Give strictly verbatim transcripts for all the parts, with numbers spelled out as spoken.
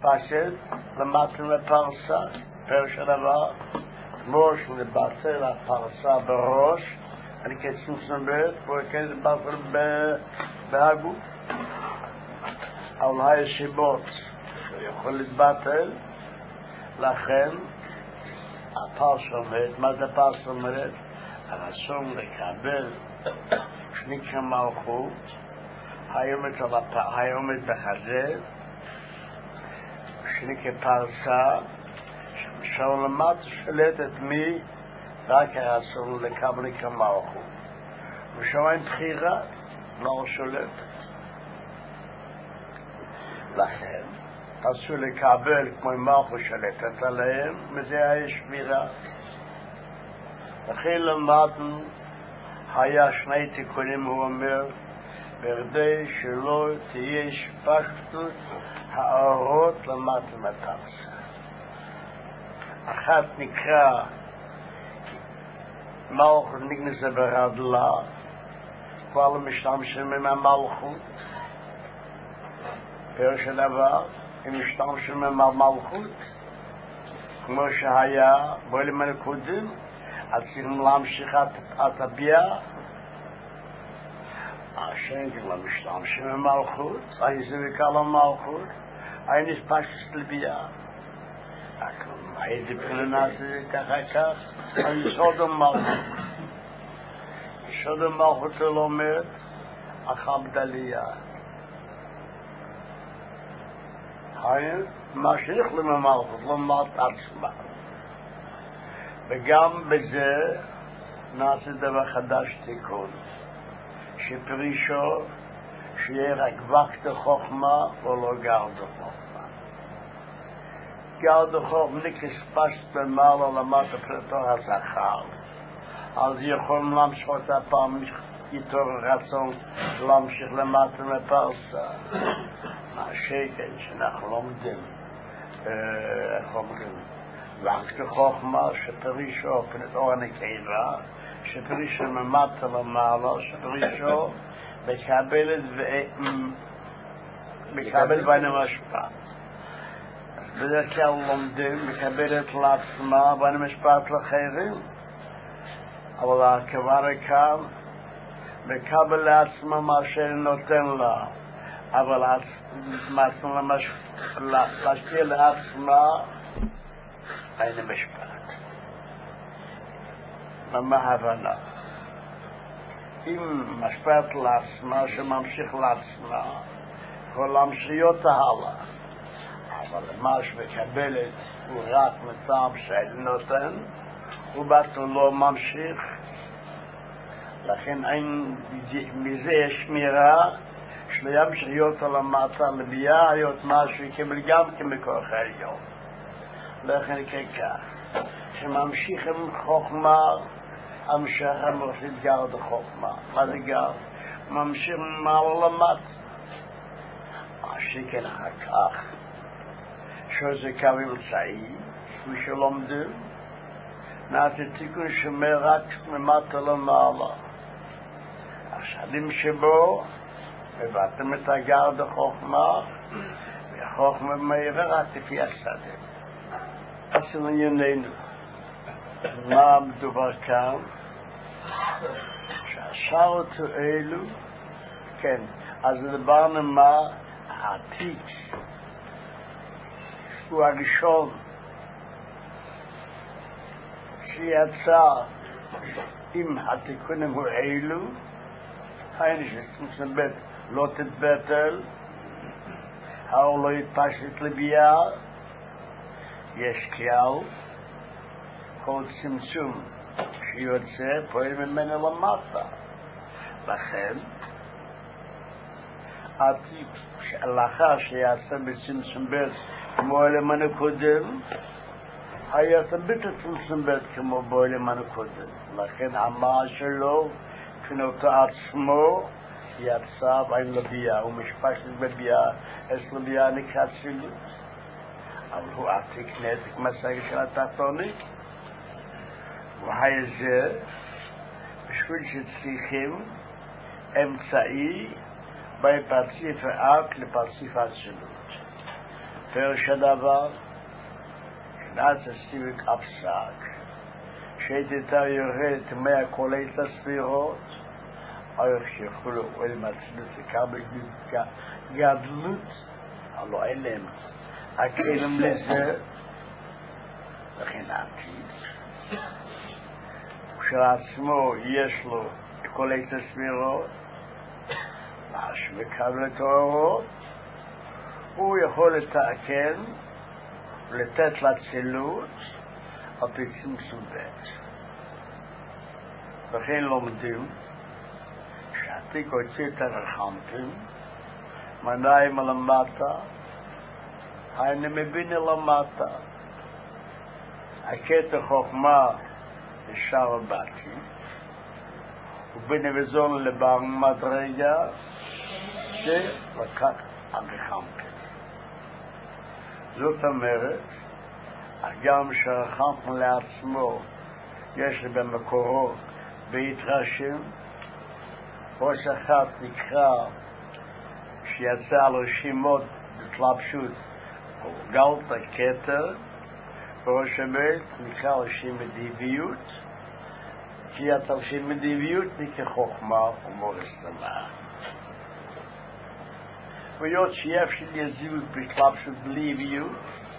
פשט למטה לפרסה, פרש הדבר, כמו שנבטל הפרסה בראש, אני כצמצום בית, וכן לבטל בהגות. על הישיבות יכול להתבטל, לכן הפרסה אומרת, מה זה הפרסה אומרת? הרצון לקבל שנקרא מלכות, היומת בחזה, שנקרא פרסה, שהעולמת שולטת מי רק הרצון לקבל נקרא מלכות. ושם אין בחירה, לא שולטת. לכן, אסור לקבל כמו מלכות שולטת עליהם, מזה היה שבירה. לכן למדנו, היה שני תיקונים, הוא אומר, בכדי שלא תהיה שפשטות האורות למטה מפרסה. אחת נקרא מלכות נגנזה ברדלה, כבר לא משתמשים עם המלכות. פירוש הדבר, הם משתמשים עם המלכות, כמו שהיה בעולם הנקודים, אז צריכים להמשיך את הביאה. השנגל המשתמשים עם מלכות, היזויק על המלכות, היה נספשת לביאה. הייתי בחינה זה ככה כך, היסוד המלכות. יסוד המלכות זה לומד, החבדליה. היה משליך למלכות, לומד עצמה. וגם בזה נעשה דבר חדש תיקון, שפרישו שיהיה רק וקט חוכמה ולא גרד חוכמה. גרד חוכמה נקספשת במעלה למטה פרטו הזכר, אז יכולים להמשיך אותה פעם איתו רצון להמשיך למטה מפרסה. מה שכן שאנחנו לומדים, איך אומרים, וקט חוכמה שפרישו פנת אור הנקבה, שפרישו ממטה למעלה, שפרישו מקבלת מקבלת בין המשפט. בדרך כלל לומדים, מקבלת לעצמה בין המשפט לאחרים, אבל הכוונה כאן מקבל לעצמה מה שנותן לה, אבל להשפיע לעצמה אין המשפט. ומה ההבנה? אם משפט לעצמה שממשיך לעצמה, יכול להמשיך אותה הלאה. אבל מה שמקבלת הוא רק מטעם שאין נותן, הוא בטח לא ממשיך. לכן אין מזה שמירה שלא ימשיך אותה למטה לביאה, להיות משהו יקבל גם כמכוח העליון. לכן ככה, שממשיך עם חוכמה, המשך המרחיב גר בחוכמה. מה זה גר? ממשיך מעלה למטה. מה שכן אחר כך, שזה קו אמצעי, כפי שלומדים, נעשה תיקון שמר רק ממטה למעלה. השדים שבו, מבטאים את הגר בחוכמה, והחוכמה מהירה רק לפי השדה. עשינו ענייננו. מה מדובר כאן? שהשארות האלו, כן, אז דיברנו מה העתיק, הוא הראשון שיצא עם התיקונים האלו, היינו שצמצם בית לא תתבטל, האור לא יתפשט לביאה, יש כלל, כל צמצום שיוצא פועל ממנו למטה. לכן, עתיק לאחר שיעשה בצמצום בית כמו בעולם הקודם, היה ביטל צמצום בית כמו בעולם הקודם. לכן המעש שלו, כנותו עצמו, יצא ואין לביאה, הוא משפשת בביאה, יש לביאה נקרא צילות. אבל הוא עתיק נתק מסגר של התחתונית. והיה זה, בשביל שצריכים אמצעי בין פרציף האק לפרציף הצילות. פרש הדבר, נעץ הסטיבק אפסק, שהייתה יורד מהקולי את הספירות, איך שיכולו אל מצלות לקבל גדלות, הלא אלם, הכלם לזה, לכן העתיד. כשלעצמו יש לו קולי את הספירות, ממש מקבל את האורות, הוא יכול לתקן, לתת לצילות, על פי צמצום בית. לכן לומדים, שעתיק הוציא את הרחמתם, מניים למטה, היינו מבינים למטה. הקטע חוכמה נשאר הבאתי, וביני וזון לבר מדרגה, שלקח הרחמתם. זאת אומרת, גם שהרחמתם לעצמו, יש לי במקורו, בהתרשם, ראש אחת נקרא, שיצא לו שמות בתלבשות, גלת הכתר, וראש הבית נקרא לו שמדיביות, כי יצא שמדיביות נקרא חוכמה ומורסתמה. ויות שאפשר יזיבות בתלבשות בליביות,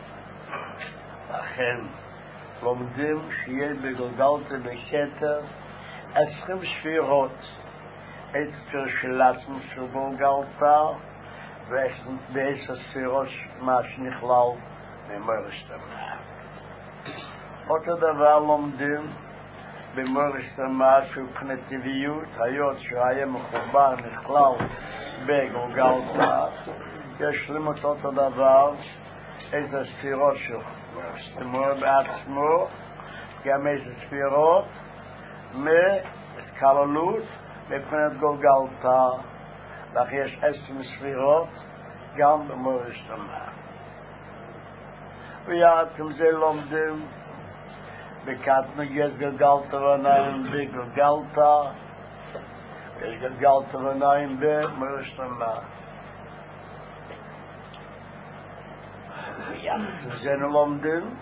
לכן לומדים שיש בגלגלתא בכתר עשרים ספירות, עשר של עצמו של גלגלתא, ועשר ספירות מה שנכלל ממורסתמה. אותו דבר לומדים במורסתמה של פנטיביות, היות שהיה מחובר נכלל בגלגלתא, יש לימוד אותו דבר, איזה ספירות של מורסתמה בעצמו, גם איזה ספירות מכללות מבחינת גלגלתא, ואך יש עשר ספירות גם במורסתמה. ויחד עם זה לומדים בקטנו יש גלגלתא ועיניים בגלגלתא, יש גלגלתא ועיניים במורסתמה. ויחד עם זה לומדים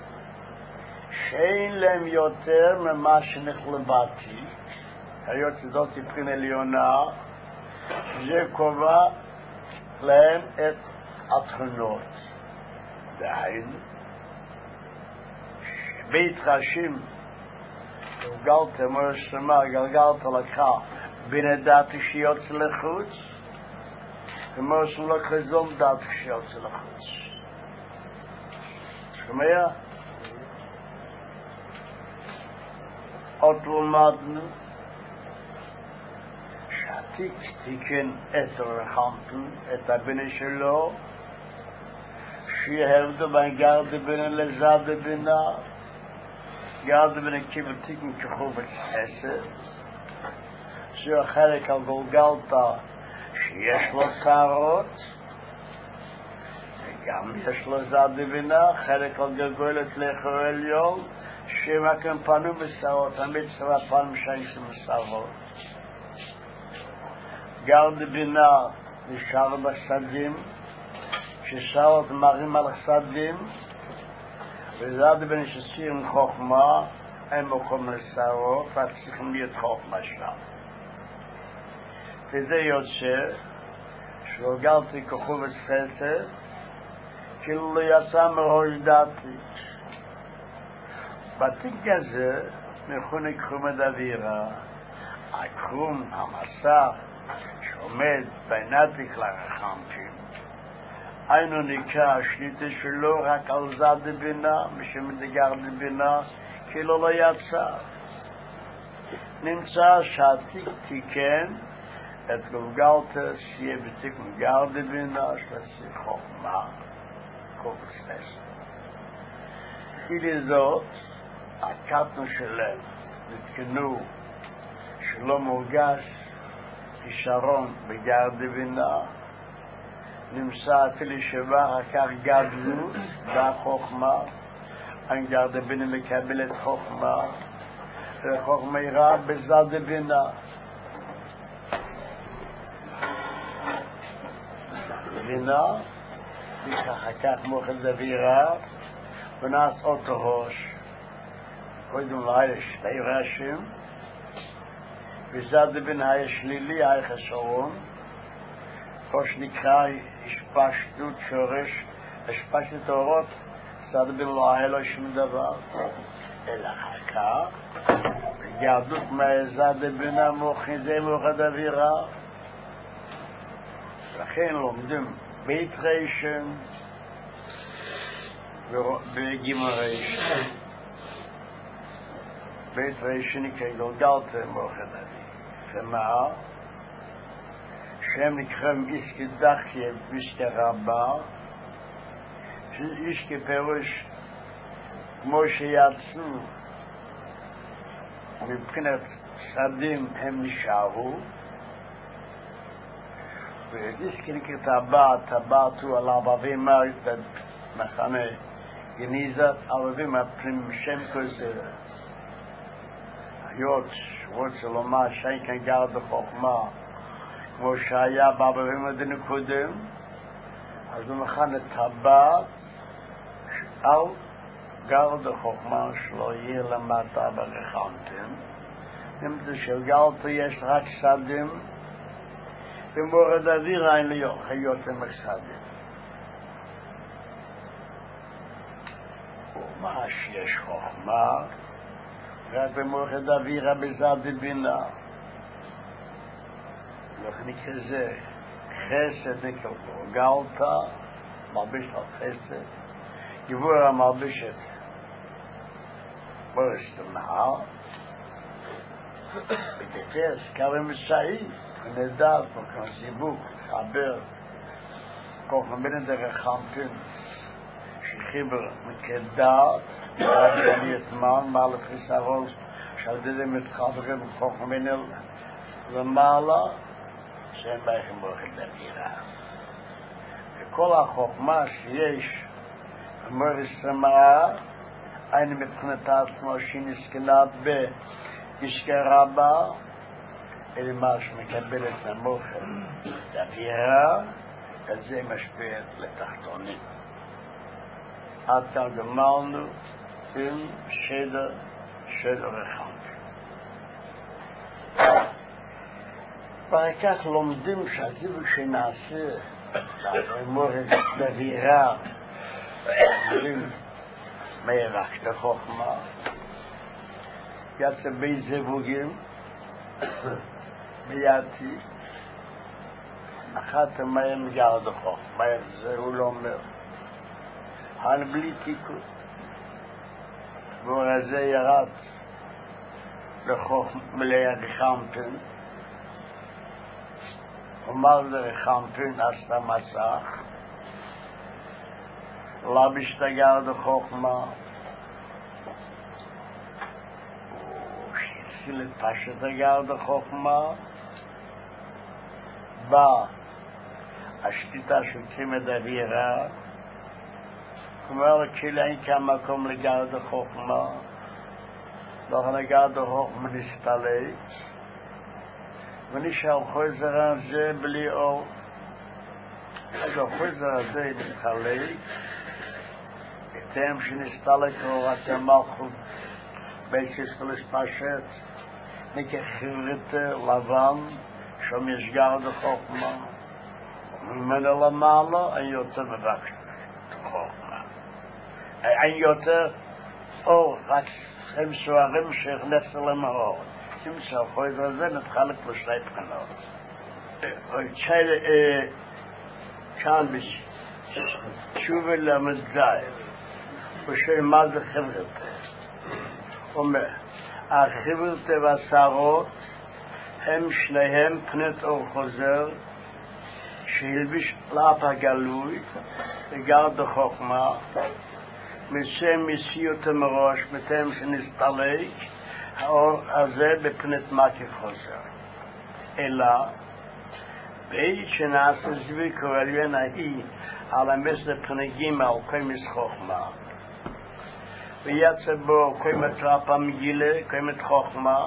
שאין להם יותר ממה שנחלבתי, היות שזאת מבחינה עליונה, זה קובע להם את התכונות. דהיינו, שבהתרשים גלגלתא מורסתמה, גלגלתא לקחה בין דת שיוצא לחוץ, ומורסתמה לקחה זום דת שיוצא לחוץ. שומע? עוד למדנו שעתיק תיקן את הרחמתם, את הבינה שלו, שיהבדו בין גרדה בינה לזדה בינה, גרדה בינה קיבל תיקן כחובץ חסד, שהוא חלק על גלגלתא שיש לו שערות, וגם יש לו זדה בינה, חלק על גלגולת לחור עליון, שמה כאן פנו בשערות, תמיד שרה פנו שייסים בשערות. גרדה בינה נשאר בשדים, ששעות מראים על השדים, וזדה בינה שסירים חוכמה, אין מקום לשערות, רק צריכים להיות חוכמה שם. וזה יוצא, שגלגלתא כחובץ חסד, כאילו לא יצא מראש דעתי. בתיק הזה מכונה קרום הדבירה, הקרום, המסך, שעומד בין התיק לרחמתם, היינו נקרא השליטה שלו רק על זדה בינה, משמדגרדה בינה, כאילו לא יצא. נמצא שהתיק תיקן את גלגלתא, שיהיה בתיק גרדה בינה, שעשי חוכמה, קובץ חסד. כי זאת, הקטנו שלהם נתקנו שלא מורגש כישרון בגרדה בינה, נמצא אפילו שבא אחר גדלות והחוכמה, אין גרדה בינה מקבלת חוכמה, וחוכמה יראה בזדה בינה. בינה מספיק אחר כך מוחד אווירה, ונעש אותו ראש. קודם לילה שתי ראשים, וזד בין השלילי, היחסרון, כמו שנקרא השפשטות שורש, השפשטות אורות, זד בין לא היה לו שום דבר. אלא אחר כך, יהדות מהזד בין המוחד, זה מוחד אווירה. לכן לומדים בית ראשון וגימל ראשון. בית ראשון נקרא גלגלתא מוחד אווירה. ומה? שהם נקראים איסקי דחיה ואיסקי רבה, שאיסקי פירוש כמו שיצאו מבחינת שדים הם נשארו, ואיסקי נקרא טבעת, טבעת הוא על ערבים מריתת מחנה גניזת, ערבים הפנים שם כזה היות שרוצה לומר שאין כאן גר בחוכמה כמו שהיה בערבים מדין קודם, אז במחנה טבעת על גר בחוכמה שלא יהיה למטה ברחמתם. אם זה של גלתא יש רק שדים, במורד אווירה אין לי חיות למסדים. ומה שיש חוכמה, רק במורד אווירה בזד בינה. לא נקרא זה חסד, נקרא גלתא, מלביש על חסד, גבורה מלבישת ברשת הנהר, בדפס כמה מסעי, נדע, כמו סיבוק, חבר, כל מבין דרך חמפין, שחיבר מקדעת, רבי יתמן, מעלה חיסרון, שעל-ידי מתחברים חוכמין למעלה, שהם באים מוחד אווירה. וכל החוכמה שיש במורד סמאה, אין מבחינת עצמו שנסכנת באיסקי רבה, אלא מה שמקבל את המוחד אווירה, אז זה משפיע לתחתונים. עד כאן גמרנו עם שדר של רחמת. ואחר כך לומדים שהזיווג שנעשה במורד אווירה, לומדים מהירקת החוכמה, יצא בי זיווגים, ביאתי, אחת מהם גרד החוכמה, זה הוא לא אומר. הן בלי תיקון. והוא הזה ירד לחוכמה לירחמפין, אמר לרחמפין עשתה מסך, לביש את הגרד החוכמה, שהתחיל את פשט הגרד החוכמה, בא השתיתה של קרימת אווירה, כלומר, כאילו אין כאן מקום לגרד החוכמה, לא לגרד החוכמה נסתלק, ונשאר חוזר הזה בלי אור. אז החוזר הזה נסתלק, אתם שנסתלק אור, אתם מלכות, ביציס ולספשט, נקחרת לבן, שם יש גרד החוכמה, וממנו למעלה, אין יותר מבקש חוכמה. אין יותר אור, רק הם סוערים שהכנס להם האור. אם שהחוזר הזה נתחלק בשתי בחינות. כאן בתשובה למזגאי, ושאל מה זה חברתה? אומר, החברתה והשערות הם שניהם פנת אור חוזר, שהלביש לאף הגלוי, וגרד החוכמה, משם מסיא אותה מראש, בתם שנסתלק, האור הזה בפנת מקיף חוזר. אלא, בעת שנעשה זביקו עליין ההיא, על המסר פני גימל, קיימס חוכמה, ויצא בו קיימת רפה מגילה, קיימת חוכמה,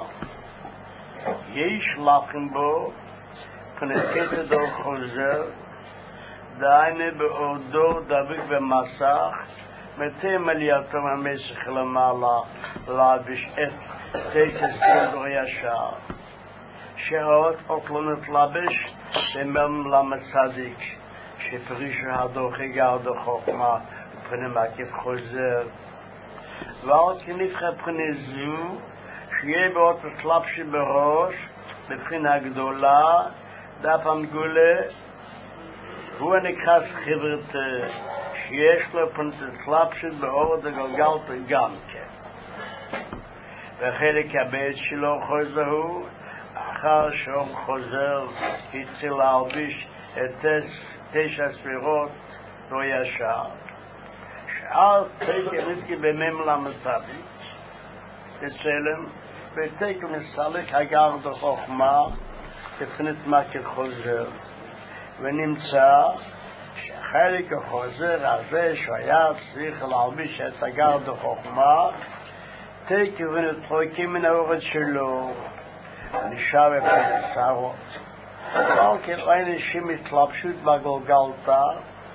יש לכם בו, פנת כתד אור חוזר, דהיינו בעודו דבק במסך, מתאים עלייתו מהמשך למעלה, להביש את טקס סדר ישר. שעות אוכלו נתלבש במם למצדיק, שפרישו הדוחי גרדו חוכמה, פני מקיף חוזר. ועוד כנבחר פני זו, שיהיה באות התלבשי בראש, בבחינה גדולה, דף המגולה, הוא הנקרס חברת, שיש לו פנת התלבשי באור דגלגלת גם כן. וחלק הבית שלו חוזרו, אחר שהוא חוזר, התחיל להלביש את תשע ספירות לא ישר. שאר תקן נתקי במם למצדיק, בצלם, ותקן נסלק הגר בחוכמה, תפנית מקיף חוזר. ונמצא שחלק החוזר הזה שהיה צריך להלביש את הגר בחוכמה, תקן ונתחוקים מן האורת שלו, נשאר בפני שערות. אבל כאלה שמתלבשות בגולגלתה,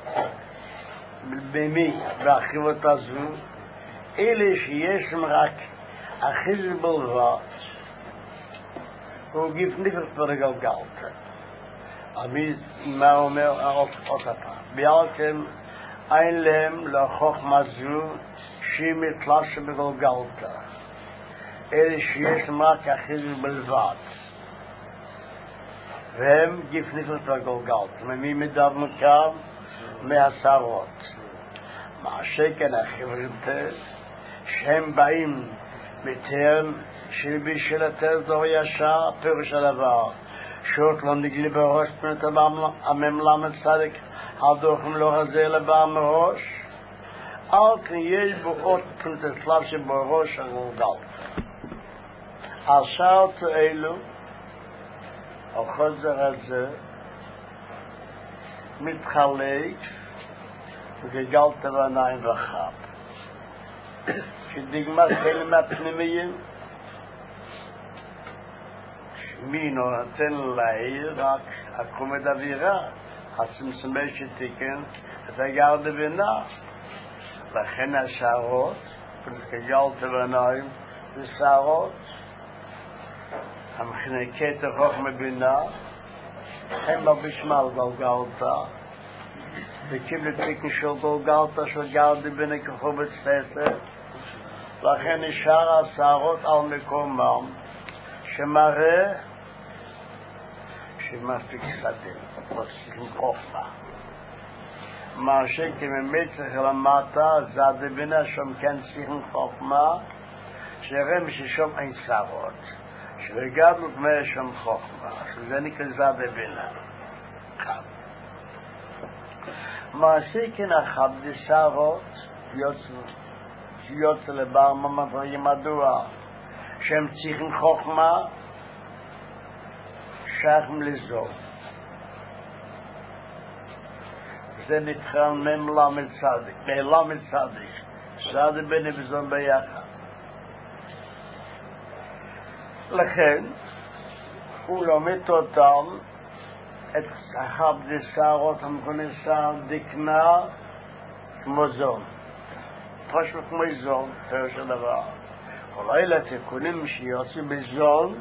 במי והחיבות הזו, אלה שיש להם רק אחיז בלבד, הוא גיף נפך בגולגלתה. אבל מה אומר עוד הפעם? ביאלכם אין להם לחוכמה זו שמתלבשת בגולגלתה. אלה שיש להם רק אחיז בלבד. והם גיף נפך בגולגלתה. ממי מדברים כאן? מהשערות. מה שכן החבר'ה שהם באים מטרם שבשביל לתת דור ישר פירוש הדבר שעות לא נגלי בראש פנת הממלמת צדק הדוחם לא הזה לבא מראש אל כן יש בו עוד פנת הצלב שבראש הגולגלת. השעות האלו החוזר הזה מתחלק וגלגלת בעיניים וחב. שדגמת כלמה פנימיים שמינו נתן להעיר רק הקומד אווירה הצמצמי שתיקן את הגר דבינה. לכן השערות וגלגלת בעיניים ושערות המחנקי תוכח מבינה הם לא בשמל גלגלתה וקיבלו תיקן של גולגלתה של גר דבינה כחובץ ססר. לכן נשאר השערות על מקומם שמראה שמספיק שדים מוצאים חוכמה מה שכממת צריך למטה זה הדבינה שם כן צריכים חוכמה שרם ששום אין שערות שרגדנו כמה שם חוכמה שזה נקרא זה הדבינה מה שכן אחת בשערות יוצאו יוצא לבר ממדרים מדוע שהם צריכים חוכמה שייכים לזו זה נקרא ממלה מצדיק ממלה מצדיק צדיק בני וזון ביחד. לכן הוא לומד אותם את אחת בשערות המכונים שער דקנה כמו זון פשוט כמו זון, פירוש הדבר. אולי לתיקונים שיוצאים בזון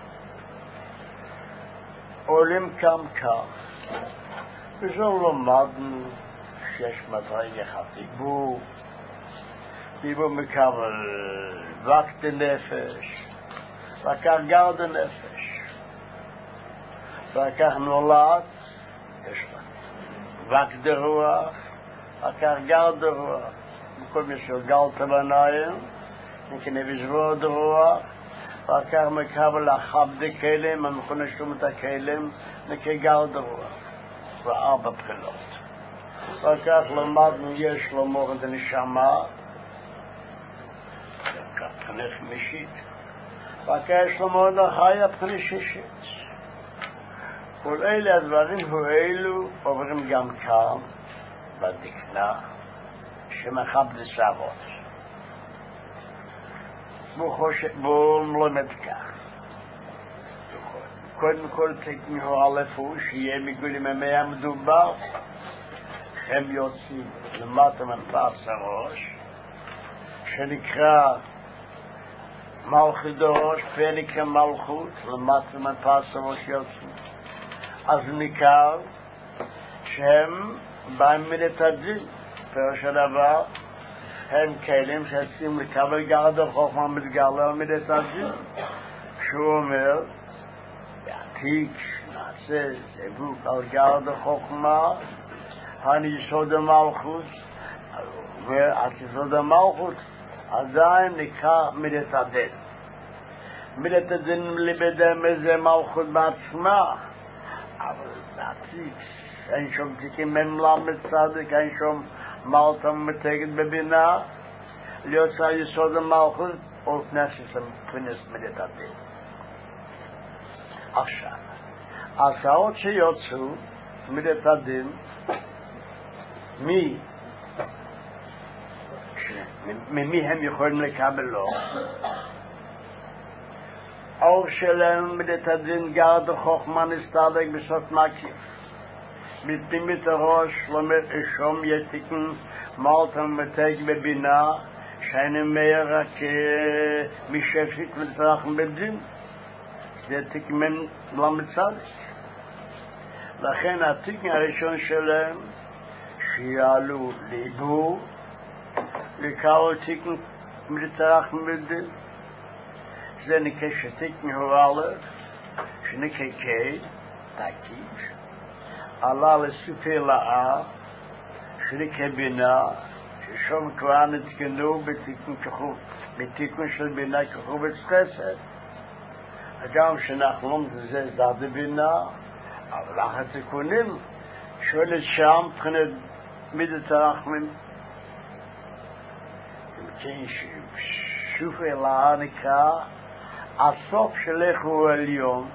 עולים כאן כך. בזון לומדנו שיש מדרגה אחת דיבור, דיבור מקבל וקט נפש, וכך גרד נפש, וכך נולד, יש וקט רוח, וכך גרד רוח. כל מי שגלת בניים, וכנביא שבוע דרוח, וכך מקבל לחב דקלם, המכונה שום את הכלם, וכגל דרוח, וארבע בחינות. וכך למדנו יש לו מורד הנשמה, וכך פני חמישית, וכך יש לו מורד החיה פני שישית. כל אלה הדברים ואלו עוברים גם כאן, בדקנה, שמחב לשערות. בואו מלמד כך. קודם כל תקניהו אלפו שיהיה מגולים ימי המדובר, הם יוצאים למטה מנפס הראש, שנקרא מלכות דרוש, פה נקרא מלכות, למטה מנפס הראש יוצאים. אז ניכר שהם באים מידת הדין, פירוש הדבר, הם כלים שעושים לקבל גרד החוכמה מתגלה מידת הדין, שהוא אומר, בעתיק נעשה זיווג על גרד החוכמה, היסוד המלכות, ועד יסוד המלכות עדיין נקרא מידת הדין. מידת הדין לבדם איזה מלכות בעצמה, אבל בעתיק אין שום תיקים ממלא צדיק, אין שום מלטה מתגת בבינה, ליוצא יסוד המלכות או כנסת כנס מידת הדין. עכשיו, הסעות שיוצאו מידת הדין, מי ממי הם יכולים לקבל לו? אור שלהם מידת הדין גרד החוכמה נסתדק בסוף מקיף. מפנימית הראש לומד אשום יתיקן מלטה מתג בבינה שאני אומר רק משפשית וצרחם בדין. זה תיקמן למצדק. לכן התיקן הראשון שלהם שיעלו ליבור לקרוא תיקן מצרחם בדין. זה נקרא שתיקן הורלה שנקרא קי תקיש עלה לסופי לאה שנקרא בינה ששום כבר נתקנו בתיקון כחוב בתיקון של בינה כחוב וצחסד. גם שאנחנו לומדים זה זד בינה, אבל אחת התיקונים שואלת שם מבחינת מידת הרחמים. אם כן שופי לאה נקרא הסוף שלך הוא עליון,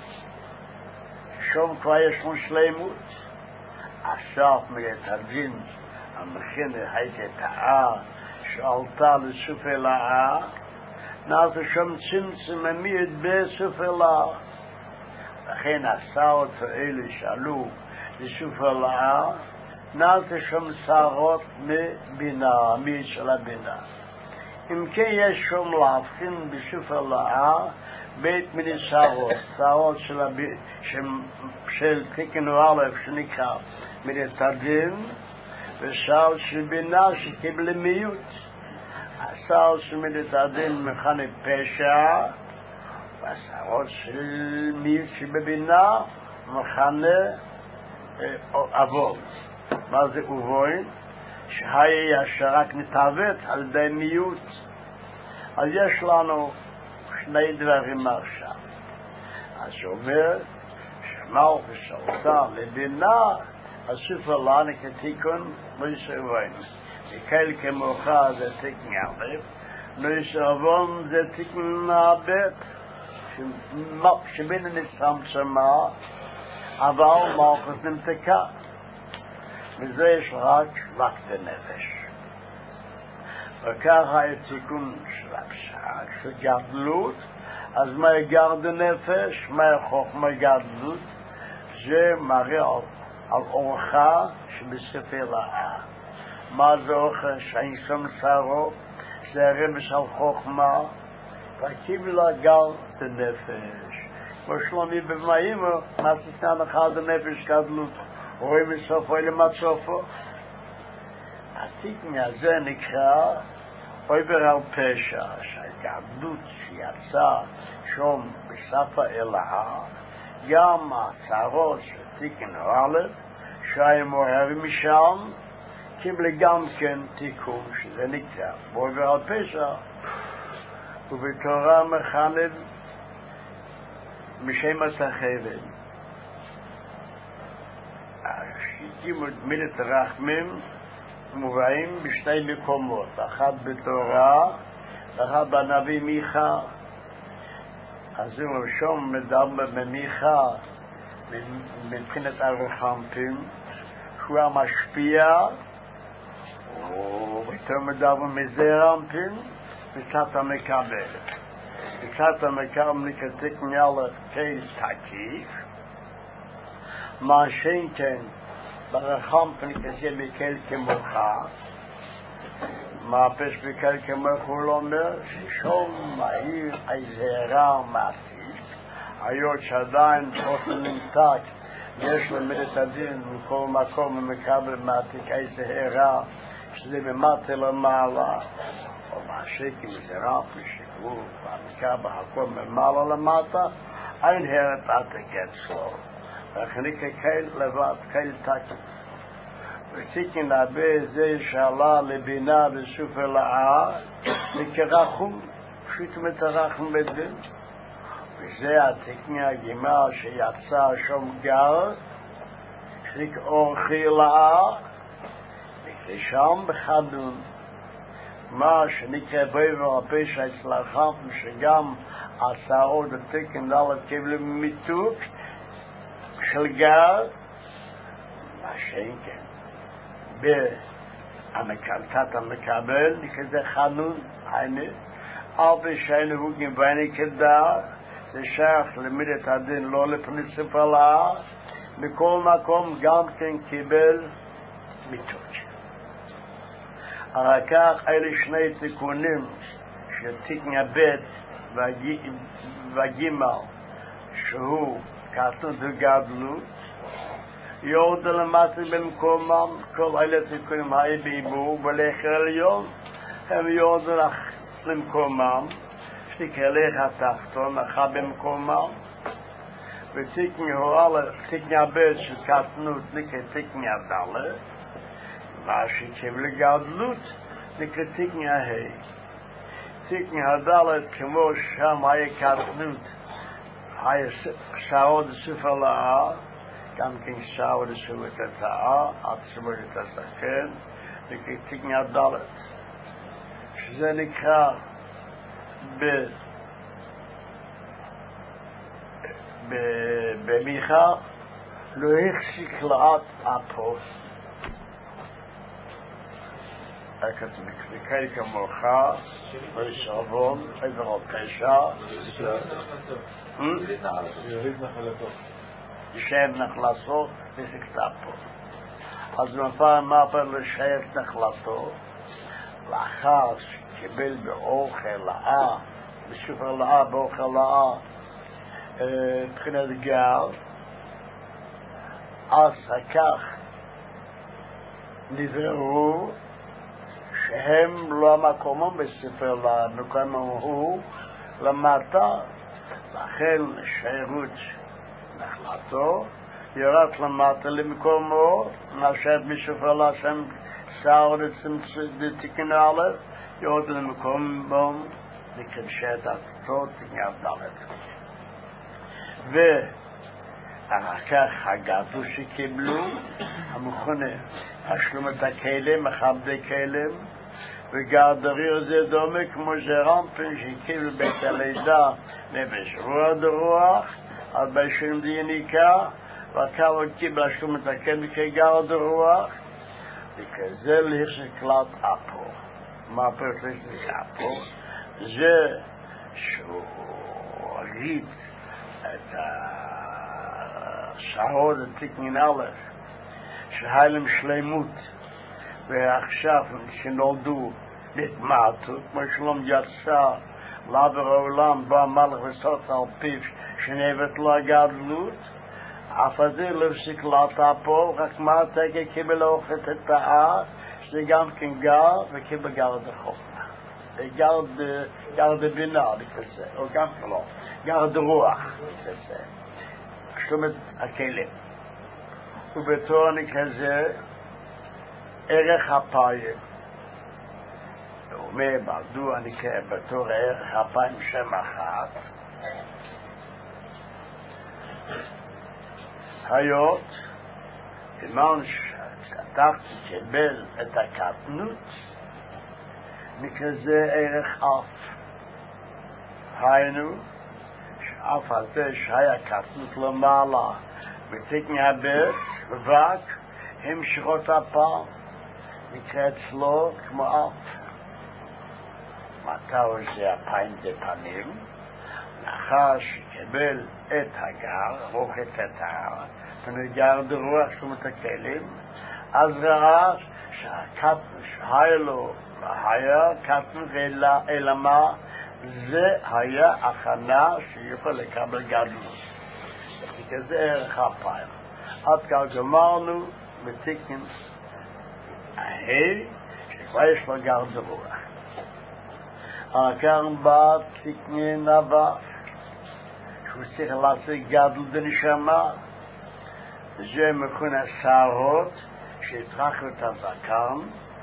שום כבר יש לו שלמות. הסוף מידת הדין המכין הייתה תאה שעלתה לסופי לאה, נעשה שום צמצם עמיד בסופי לאה. לכן הסעות האלה שעלו לסופי לאה, נעשה שום שערות מבינה, מי של הבינה. אם כן יש שום להבחין בסופי לאה, בית מיני שערות, שערות של, הב... של תיקן א' שנקרא מידת הדין, ושער של בינה שקיבל מיעוט. השער של מידת הדין מכנה פשע, והשערות של מיעוט שבבינה מכנה אבות. מה זה אובוין? שהי השרק נתעוות על ידי מיעוט. אז יש לנו שני דברים עכשיו. אז שאומר שמלכות שעלתה לבינה, הסופר לאה כתיקון לא יסרבון. וכל כמוחה זה תיקון א', לא יסרבון זה תיקון ב', שבינה נצמצמה, אבל מלכות נמתקה. וזה יש רק וקת נפש. וככה התיקון של הפשט, של גדלות, אז מה גרד נפש, מה חוכמה גדלות, זה מראה על, על אורחה שבסופי לאה. מה זה אורחה שאין שום שרו, זה הרמש על חוכמה, וקיבלה גרד נפש. כמו שלומי במאים, מה תתנן אחד הנפש גדלות, רואים מסופו למצופו. התיקון הזה נקרא עובר על פשע, שהגדלות שיצא שום בספה אלאה, גם הצערות של תיקון א' שהיה מוהר משם, קיבל גם כן תיקון שזה נקרא עובר על פשע, ובתורה מכנה משם הסחבת. השיטים מידת רחמים מובאים בשתי מקומות, אחת בתורה, אחת בנביא מיכה. אז הוא שום מדבר במיכה מבחינת הרחמפים, שהוא המשפיע, ויותר מדבר מזרמפים, וקצת המקבל. וקצת המקבל נקתק מעל קייס תקיף, מה שאין כן ברחם פנקסי בקל כמוך, מהפש בקל כמוך הוא לא אומר, ששום מהיר איזהרה ומעתיק, היות שעדיין אופן נמתק, יש למד את הדין מכל מקום ומקבל מעתיק איזהרה, שזה ממטה למעלה, או מהשקי מזרף משקרו, והמקבל הכל ממעלה למטה, אין הרת עתק אצלו. וכני כקל לבד, קל תקן. ותיקן הרבה זה שעלה לבינה בסוף אלאה, וכרחום, פשוט מתרחם בדין. וזה התקן הגימה שיצא שום גר, שריק אורכי אלאה, וכשם בחדון, מה שנקרא בעבר הפשע אצלכם, שגם עשה עוד התקן דלת קבלו מיתוק, של גר, מה שאין כן, בהמקלקת המקבל, כזה חנון, הנה, אף שאין הוגים ואין כדר, זה שייך למד את הדין לא לפניציפלה, בכל מקום גם כן קיבל מיתות. אחר כך אלה שני תיקונים, שתיקן הבית והגימל, שהוא קטנות וגדלות, יורד למטה במקומם, כל אלה תיקונים היו בעיבור, ולאחר עליון, הם יורדו למקומם, שתקלח התחתון, אחר במקומם, ותיקן הוראה, תיקן הבית של קטנות, נקרא תיקן הדלת, מה שקיבל גדלות, נקרא תיקן ההי. תיקן הדלת, כמו שם היה קטנות, היה שעוד ספר לאה, גם כן שעוד ספר תתאה, עד ספר תתסכן, וכתיקן הדלת. שזה נקרא ב... במיכה, לא החשיק לאט אפו. רק את מקריקי כמוך, וישרבון, עבר הפשע, ישב נחלתו וסקטה פה. אז מפעם מפעם לשייב נחלתו, לאחר שקיבל באוכל לאה, בסופר לאה, באוכל לאה, מבחינת גר, אז הכך נבראו שהם לא המקומם בספר לאה, מקומם הוא למטה, לכן שיירות נחלתו, ירד למטה למקומו, נשב משפר לה שם סער דתיקן א', ירד למקומו, לקרשת עתו, תקן דלת. ואחר כך הגדו שקיבלו, המכונה, השלומת הכלם, מכבדי כלם, וגרדריר זה דומה כמו שרמפן שקיבלו בית הלידה נפש רוח דרוח, על בישולים דייניקה, וכאו קיבל השלומת הכלם כגרד רוח, וכזה להחשיק כלת אפו. מה פרטלת אפו? זה שהוא הגיד את השעוד התקנין א', שהיילם שלמות, ועכשיו שנולדו נתמעטו, כמו שלום יצא לעבר העולם, בא מלך וסות על פיו, שנאבט לו הגדלות, אף הזה לא הפסיק לעטה פה, רק מעתקה קיבל אוכת את האר, שזה גם כן גר, וקיבל גר דחוכמה. גר דבינה, בכזה, או גם כלום, גר דרוח, בכזה. שלומת הכלים. ובתור כזה, ערך הפיים. הוא אומר, מדוע אני קרא בתור ערך הפיים שם אחת. היות, כיוון שאתה תקבל את הקטנות, נקרא זה ערך אף. היינו, שאף הזה שהיה קטנות למעלה, ותקן הבית, ורק המשכות הפעם, נקרא אצלו כמו אף. מטהו זה הפיים זה פנים, לאחר שקיבל את הגר, רוחת את ההר, ונגר דרוח שום הכלים, אז ראה שהקטן שהיה לו, היה קטן אלא מה? זה היה הכנה שיוכל לקבל גדלות. כזה ערך הפעם. עד כאן גמרנו בתיקן ההי, שכבר יש לו גר דרוח. כאן בא תיקן הבא, שהוא צריך לעשות גדלות בנשמה, זה מכונה שערות, שהתרחו את הזקן,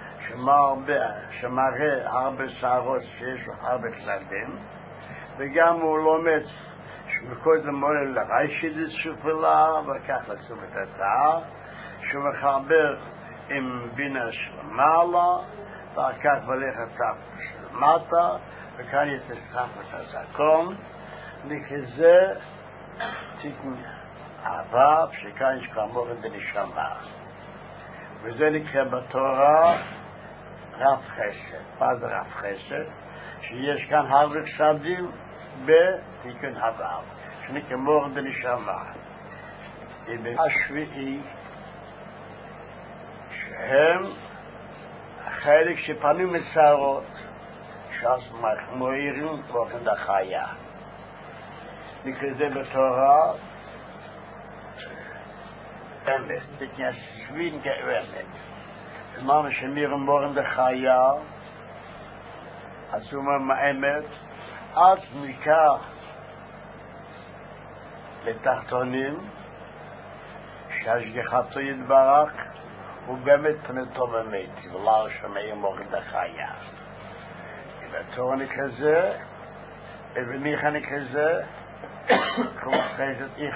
שמראה הרבה שערות שיש לו הרבה צדדים, וגם הוא לומד שמקודם עולה לריישידס שופלה, וכך לצום את התאה, שהוא מחבר עם בינה שלמעלה, וכך בלך התא שלמטה, וכאן יתסחף את הזקן, וכזה תיקן אהבה, שכאן יש כבר מורד בנשמה. וזה נקרא בתורה רב חסד. מה זה רב חסד? שיש כאן הרבה צדדים בתיקון הבא, שנקרא מורד בנשמה. השביעי, שהם החלק שפנו מצערות, שאז מוירים באופן דחיה. נקרא זה בתורה אמת, תקניה שבין כאמת. אמרנו שמירים מורם דחיה, אז הוא אומר מהאמת, אז ניקח לתחתונים, שהשגחתו יתברך, הוא באמת פנתו ממתי, ולא שמיר מורם דחיה. ובתור נקרא זה, ובמיכה נקרא זה, כמו חסד איך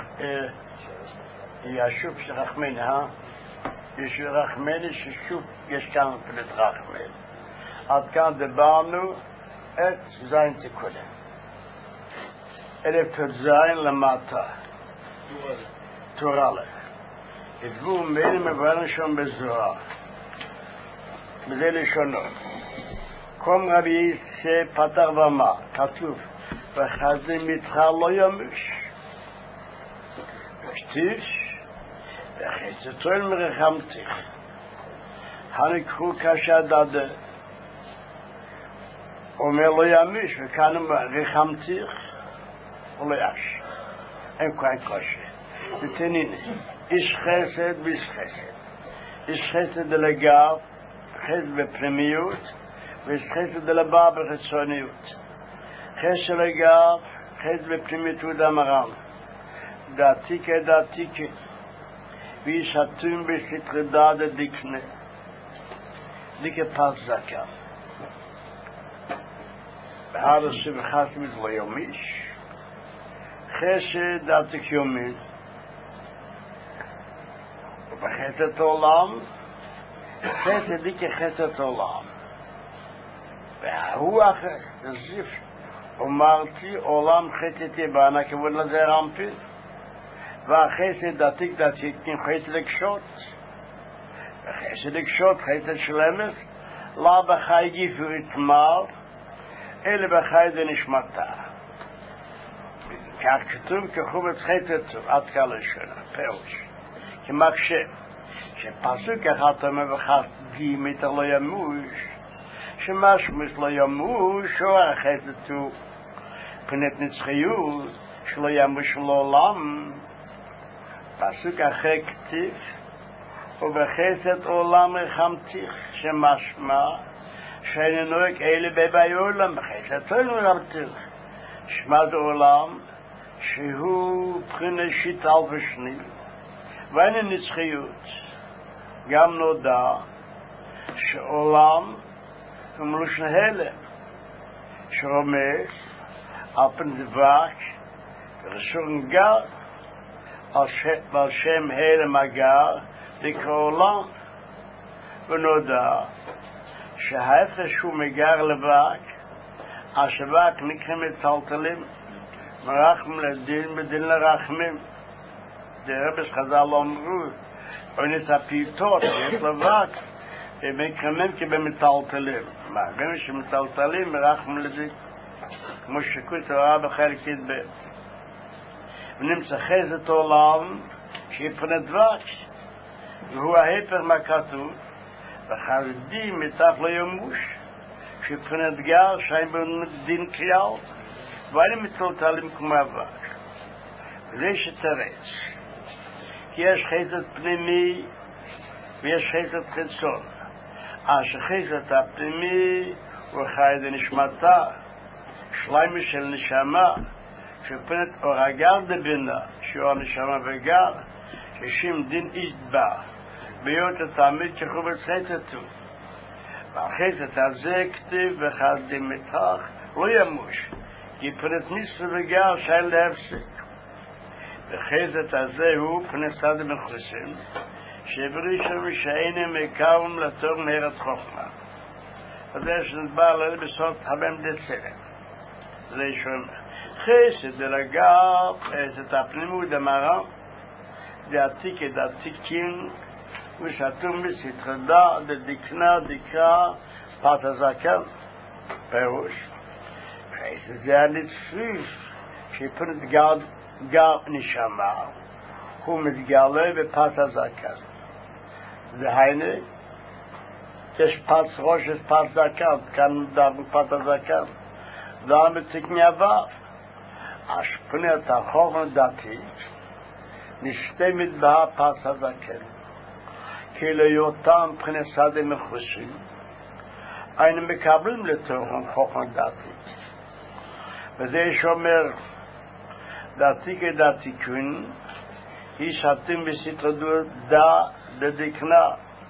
ישוב שרחמני, אה? יש רחמני ששוב יש כאן פלט רחמני. עד כאן דיברנו את זין תיקונים. אלף תזין למטה. תורה לך. התגור מיני מבוארן שם בזוהר. בזה לשונות. קום רבי יצא פתח ומה, כתוב, וחזי מתך לא ימוש. ושתיש, וחצתון מרחמתיך. הנקחו כשדדה. אומר לא ימיש, וכאן רחמתיך, הוא לא יש. אין כאן קושי. ותניני, איש חסד ביש חסד. איש חסד דלגב, חסד בפנימיות, ויש חסד דלבא בחיצוניות. חסד לגב, חסד בפנימיות ודמרם. דעתיקה דעתיקה. ויש התום בסתרדה דדיקנה. דיקה פס זקה. בהר השבחת מזו יומיש. חסד דעתיק יומין. ובחסד עולם, חסד דיקה חסד עולם. והוא אחר, תזיף. אמרתי, עולם חסד יבנה, כבוד לזה רמפית. והחסד דתיק דתיק חסד לקשות. וחסד לקשות, חסד שלמס, לא בחי גיפו יתמר, אלא בחי זה נשמתה. כך כתוב כחובץ חסד טוב, עד כאן לשונה, פירוש. כמקשה, שפסוק אחד אומר וחסד גי מטר לא ימוש, שמשמש לא ימוש, או החסד טוב, פנת נצחיות, שלא ימוש לעולם, פסוק אחרי כתיב, ובחסד עולם רחמתיך, שמשמע, שאין נוהג אלה בבאי עולם, בחסד תוין רחמתיך. שמע זה עולם, שהוא בחינה שיטל ושני, ואין נצחיות. גם נודע, שעולם, הוא מלושן הלם, שרומס, על פן דבק, ורשון גר, על שם הלם הגר, לקרוא עולם, ונודע שההפש הוא מגר לבק, השבק נקרא מטלטלים, מרחם לדין בדין לרחמים. דרבש חז"ל אמרו, אונס הפיתות, יש לבק, ומקרמים כבמטלטלים. מה, גם שמטלטלים מרחם לדין. כמו שכתוב רב חלק י"ב. ונמצא חסד עולם שיפנה דבש, והוא ההפך מהכתוב, וחרדי מתח לא ימוש, שיפנה דגר שאין בדין כלל, ואין מטולטלים כמו אבק. וזה שתרץ, כי יש חסד פנימי ויש חסד חיצון. אשר חסד הפנימי הוא חי דנשמתה, שלמה של נשמה, שפנת אור הגר דבינה, שהוא הנשמה וגר, ששים דין איסטבע, ביות התעמיד שחובת חסדתו. והחסד הזה כתיב וחרדי מתח לא ימוש, כי פנת מיסו וגר שאין להפסיק. וחסד הזה הוא פני סד מנחוסים, שבראשון שאינם מקרום לתור מהרת חוכמה. וזה שנדבר עליו בסוד הבן דצלם. זה שאומר, חסד דלגר, חסד הפנימות דמרה, דעתיק דעתיקין, ושתום בסתרדה, דדקנה, דקרה, פת הזקן, פירוש. חסד זה הנצפיף, שפנת גר, גר נשמה, הוא מתגלה בפת הזקן. והיינה, יש פת ראש, יש פת זקן, כאן דר בפת הזקן. זה מתקני עבר. השפנת החוכמה דתית, נשתמת בה פת הזקן. כי ליותם פני סד מחושים, היינו מקבלים לתוכן חוכמה דתית. וזה שאומר, דתי כדתיקון, היא שתים בסתרדו דה דדקנה,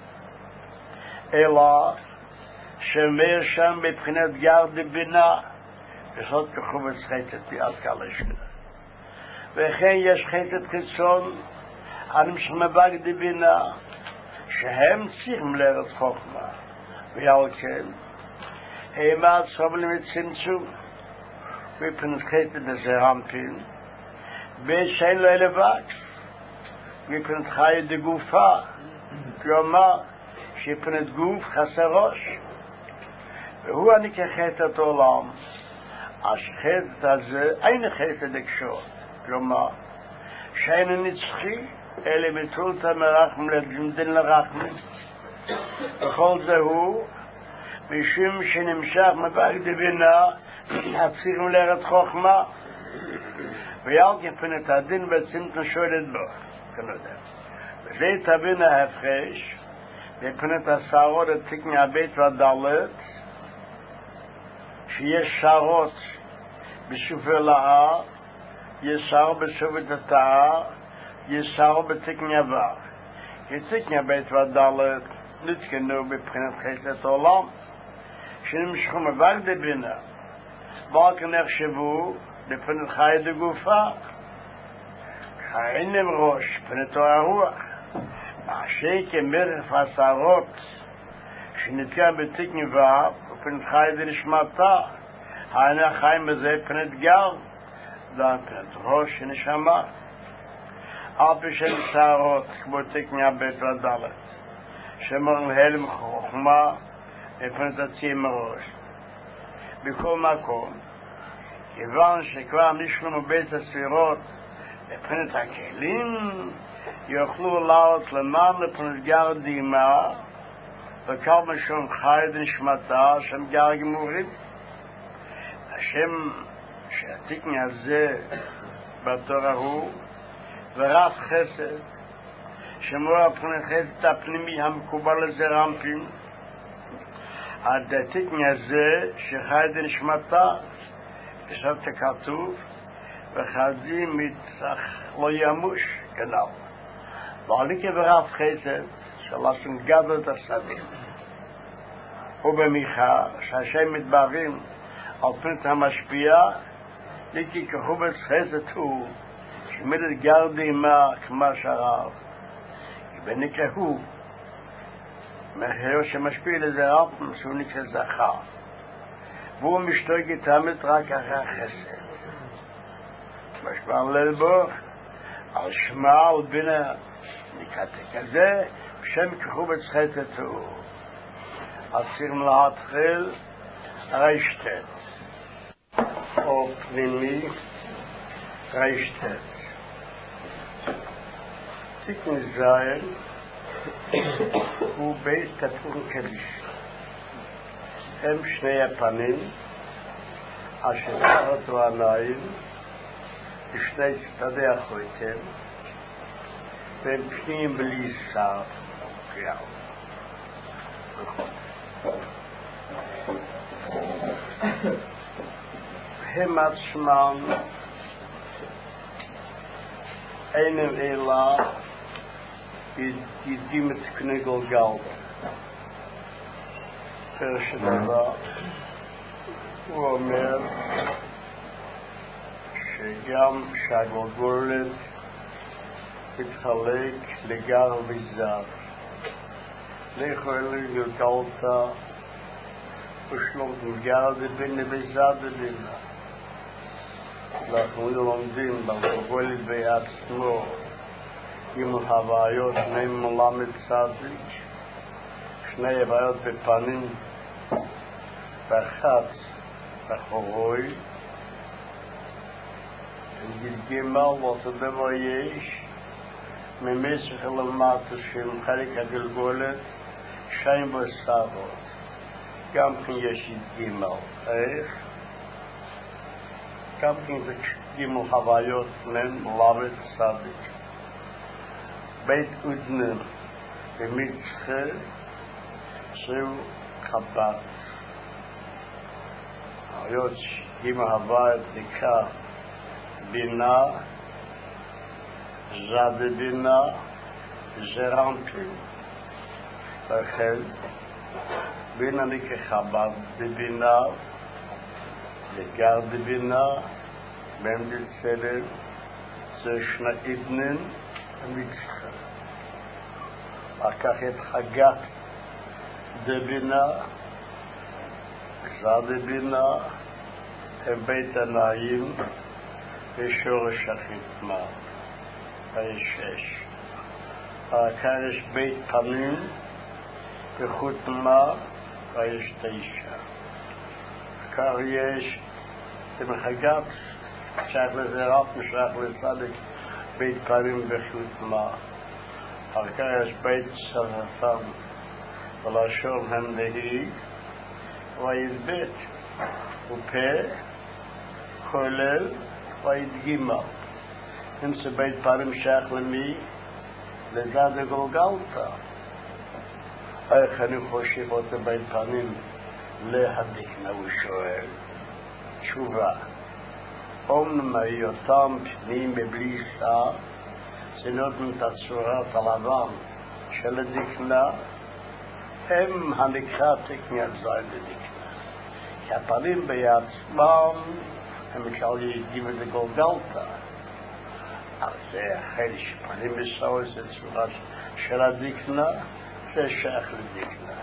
אלא שמר שם בבחינת גר דבינה, וזאת כחובץ חסד עד כלשנה. וכן יש חסד חיצון, הנמשך מבק דבינה, שהם צריכים לארץ חוכמה, ועל כן, הם עד סובלים את צמצום, מפנת חסד הזרמפין, שאין לו אלבק, מפנת חי דגופה, כלומר, שפנת גוף חסר ראש, והוא הנקרא חסד העולם. החסד הזה אין חסד הקשור, כלומר, שאין נצחי, אלא מטולטה מרחם לדין לרחם. בכל זה הוא, משום שנמשך מבק דבינה, הצירים לארץ חוכמה, ויאל כפנת הדין בצמצום שולט בו, כנודע. וזה תבין ההפרש, בפנת השערות התקני הבית והדלת, שיש שערות בסופר להר, יש שער בסופת התאה, יש שער בתקני עבר. כי תקני הבית והדלת נתקנו בבחינת חסד העולם, שנמשכו מבק דבינה, בואו כנחשבו בפנת חי דגופה, חיינים ראש, פנת הרוח, מעשי כמרף השערות, שנתקע בתקני ועב, ופנת חי דנשמתה, היינה חיים בזה פנת גר, דן פנת ראש שנשמה, אף בשם שערות, כמו תקני הבית והדלת, שמרם הלם חוכמה, בפנת עצים ראש. בכל מקום, כיוון שכבר נשלמו בית הספירות לפנת הכלים, יוכלו לעלות למען לפנת גר דימה, וכל משום חי דנשמתה, שם גר גמורים. השם שהתקני הזה בתורה הוא, ורס חסד, שמור הפני חסד הפנימי המקובל לזרמפים, התקני הזה שחי דנשמתה, עכשיו כתוב, וחרדי מתח לא ימוש, genau. ועלי כברף חסד, שלשם גדל את הסדים. ובמיכה, שהשם מתברים על פנת המשפיע, ליקי כחובץ חסד הוא, שמדת גר דימה כמו שרב. ונקרא הוא, מחיר שמשפיע לזה רב, שהוא נקרא זכר. והוא משתוי תמיד רק אחרי החסד. משמע ללבוך, על שמה, על בינה, נקראתי כזה, בשם כחובץ חסד הוא. אז צריכים להתחיל רשת. או פנימי ריישטט. תיקן זיין הוא בית כתבון קדיש. הם שני הפנים אשר תחתו העיניים בשני צדדי החוטם והם פנים בלי סף וקריאה. הם עצמם אינם אלא יודעים את קניגל גלדה. פרש דבר הוא אומר שגם שהגולגולת מתחלק לגר וזר. לכל גלגלתה ושלום גר דבינה וזר דבינה. אנחנו לומדים בגולגולת בעצמו עם הוויות מהם מלמד צדיק, שני הוויות בפנים ואחת בחורוי, גלגמל ואותו דבר יש ממשך למטה שהם חלק הגלגולת שיים בסבות, גם כן יש גלגמל, איך? גם כן זה גלגמל הוויות מהם מלמד צדיק. בית אודנר במצחה שהוא חב"ד. היות אם ההווה נקרא בינה, זד בינה, זרנטים. לכן, בינה נקרא חב"ד בבינה, לגר בבינה, בהם לצלם, זה שני אדנן המצחה. אחר את חגת דבינה, זד בינה, הם בית עיניים ושורש החיתמה, הישש. אחר יש בית פנים וחותמה, ויש תשע. אחר יש במחגת, שייך לזרף ושייך לצדיק, בית פנים וחותמה. אחר כך יש בית שרפם ולשון הנדהי וידבט ופה כולל וידגימה. אם זה בית פנים שייך למי? לזד הגולגלתה. איך אני חושב אותו בית פנים להדיקנה הוא שואל תשובה. אומנם היותם פנים בבלי סף שנותנים את הצורת הלבן של הדקנה, הם הנקרא תקניית זין לדקנה. כי הפנים בעצמם הם כבר יודעים את הגולגלתה. אז זה אחרי שפנים בסוף זה צורה של הדקנה, זה שייך לדקנה.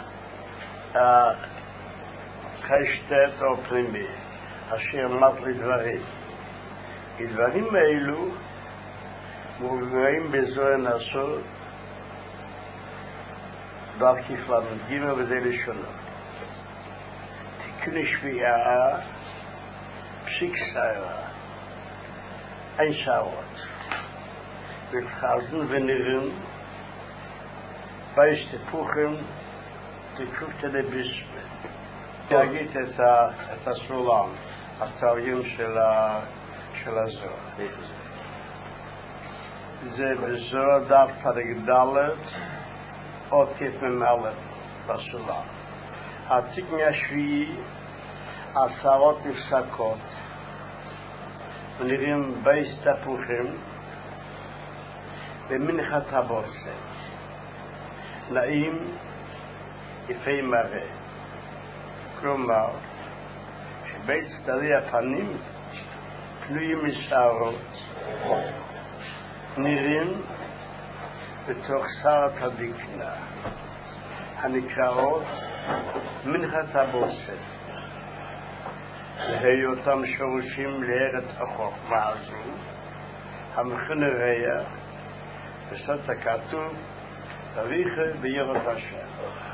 חשטט או פנימי, אשר מת לדברים. הדברים האלו מובאים בזוהר נסוד דף כפלם ג' וזה לשונו. תיקון שביעה פסיק סערה אין שערות ותחזן ונראים בייס תפוחים תקופת לביסמן. תגיד את הסולם, התרגיל של הזוהר. זה בזוהר דף פרק ד' או תפמלת בסולם. התיקון השביעי עשרות נפסקות ונראים בייס תפוחים במנחת הבוסת נעים יפי מראה. כלומר שבית צדדי הפנים פנויים משערות נראים בתוך שרת הדקנה הנקראות מנחת הבוסת, להיותם שורשים לארץ החוכמה הזו המכונה ריח בסוד הכתוב תריכה ביראת השם.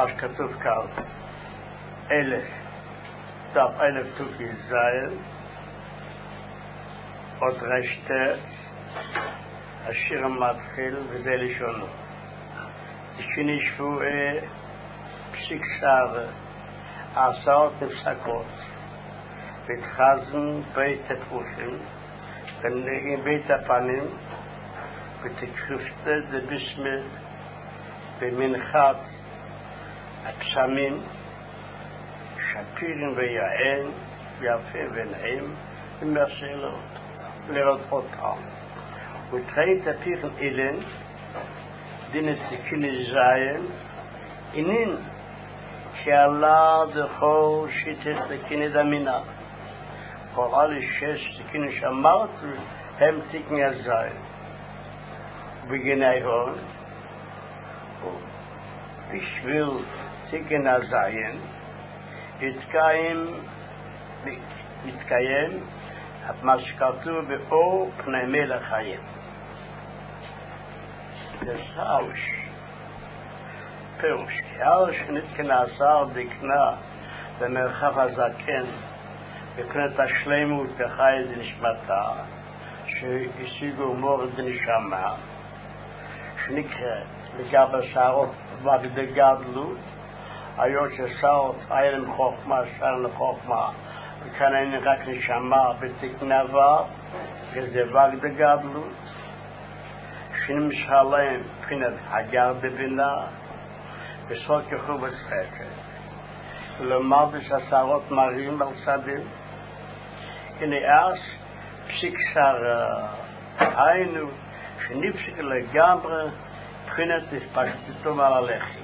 אז כתוב כאן, אלף, דף אלף תוקי זין, עוד רשת, השיר המתחיל וזה לשונו. תשני שבועי, פסיק סער, עשרות נפסקות, והתחזן בית הפרושים, ונגעים בית הפנים, ותקרפת זה בשמי, במנחת הפסמים, שפירים ויען, ויפה ונעים, ומרשלות, לראות אותם. ותראי את הפירן אילן, דין תקיני זיין, אינין, שעלה דחור שיטת תקיני דמינה. כל אלה שש תקיני שאמרת, הם תקני הזיין. בגיני הון, בשביל תקן הזיין, יתקיים, יתקיים, את מה שכתוב באור פני מלך חיים. זה סעוש, פירוש, כי הר שנתקנה שר דקנה במרחב הזקן, בקנת השלמות וחי דנשמתה, שהשיגו מור דנשמה, שנקרא לגבי שערות וגדי גדלות, היות ששעות היה להם חוכמה, שער לחוכמה, וכאן אין רק נשמה בתקנבה, וזה וגדי גדלות, שנמשל להם מבחינת הגר בבינה, בסוד כחוב וסחקת. ולמד שהשערות מרים על צדים, הנה אז פסיק שר היינו, שנפסיק לגמרי מבחינת התפשטותו מעל הלחי.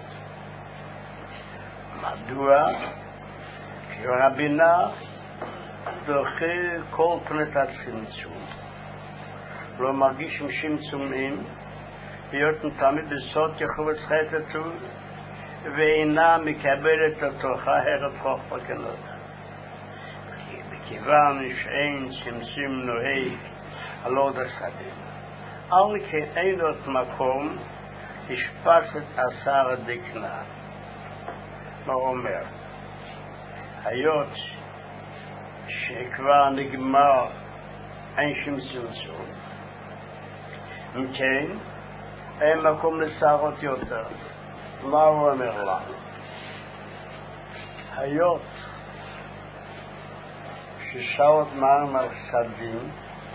מדוע? כי הבינה דוחה כל פנת הצמצום. לא מרגיש עם שמצומים, להיות תמיד בסוד יחוב וסחקת ואינה מקבלת לתוכה הרת חוכמה כנות. מכיוון שאין צמצום נוהג על עוד השדים. על כן אין עוד מקום השפשת עשר דקנה. מה אומר? היות שכבר נגמר אין שום צמצום, אם כן אין מקום לשערות יותר. מה הוא אומר לנו? היות ששעות מרמר שדים,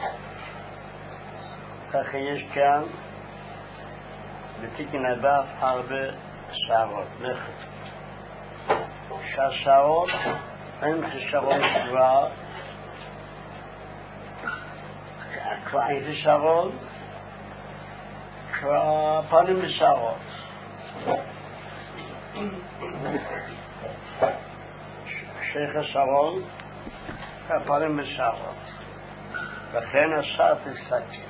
ככה יש כאן בתיקן הדף הרבה שערות, נכד. שהשערות הם כשערות כבר, כבר אין כשערות, כבר פנים בשערות. שייך השרון, הפנים בשערות. לכן השעת הסתכל.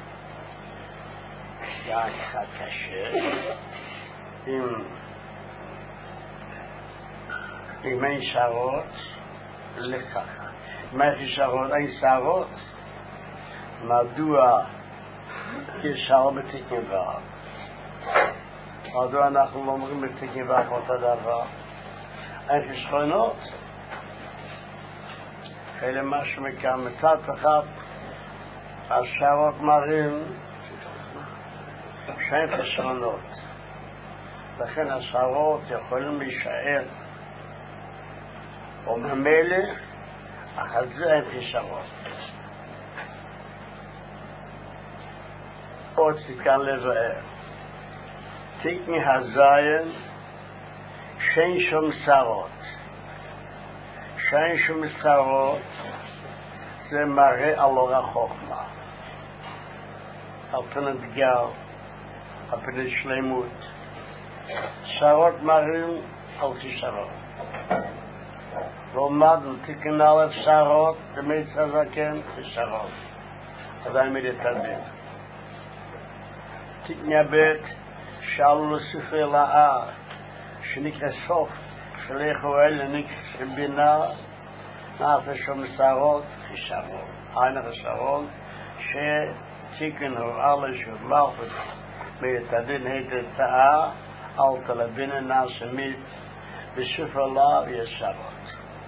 היה אחד קשה, עם עם אין שערות, לככה. אם אין שערות, אין שערות, מדוע יש שערות בתיקן ועד? מדוע אנחנו לא אומרים בתיקן ועד אותו דבר? אין חשכונות. אלה משהו מכאן, מצד אחד, השערות מראים שאין חשכונות. לכן השערות יכולים להישאר או ממלך, אך זה אין חשכונות. עוד כאן לבאר. תקני הזיין שאין שום שערות. שאין שום שערות זה מראה על אור החוכמה. על פני דגל, על פני שלמות. שערות מראים על כישרון. לומדנו תקן אלף שערות, דמית הזקן, כישרון. עדיין מתקדם. תקני הבית, שאלו לספרי לאה, שנקרא סוף, שלחו אלה נקרא בינה, נעשה שום שערות, כישרון. אין השערות, שתיקן הוא אלה שמלכות, מתקדם היתר תאה, Alta Labine Nase mit Beshufala Yeshavot.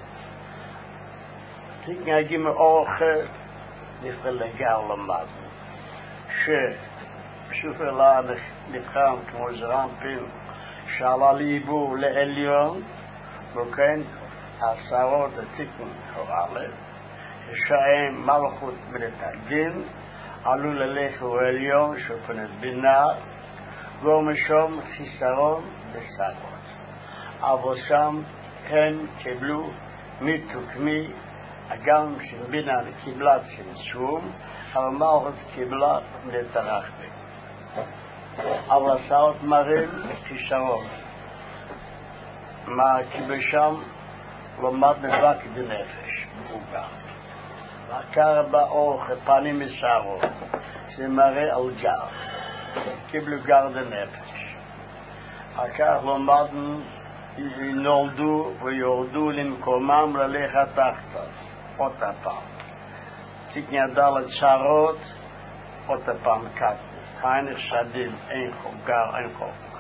Tik Nagim Orche Nifrelegal Lamad. She Beshufala Nifram Kmozrampin Shalalibu Leelion Boken Asarot Tikun Horale. Shaim Malchut Militagin עלו ללך ועליון שופנת בינה ומשום חיסרון בסגות. אבל שם הם קיבלו מתוקמי הגם שבינה קיבלה צמצום אבל מלכות קיבלה לתרחבי. אבל הסעות מראים חיסרון. מה כי בשם לומד נדבק בנפש מעוגן. עקר באורך פנים מסערות זה מראה על גר קיבלו גר לנפש עקר לומדן נולדו ויורדו למקומם ללכת תחתיו עוד הפעם תקניה דלת שערות עוד הפעם כתב אין נחשדים אין גר אין חוכמה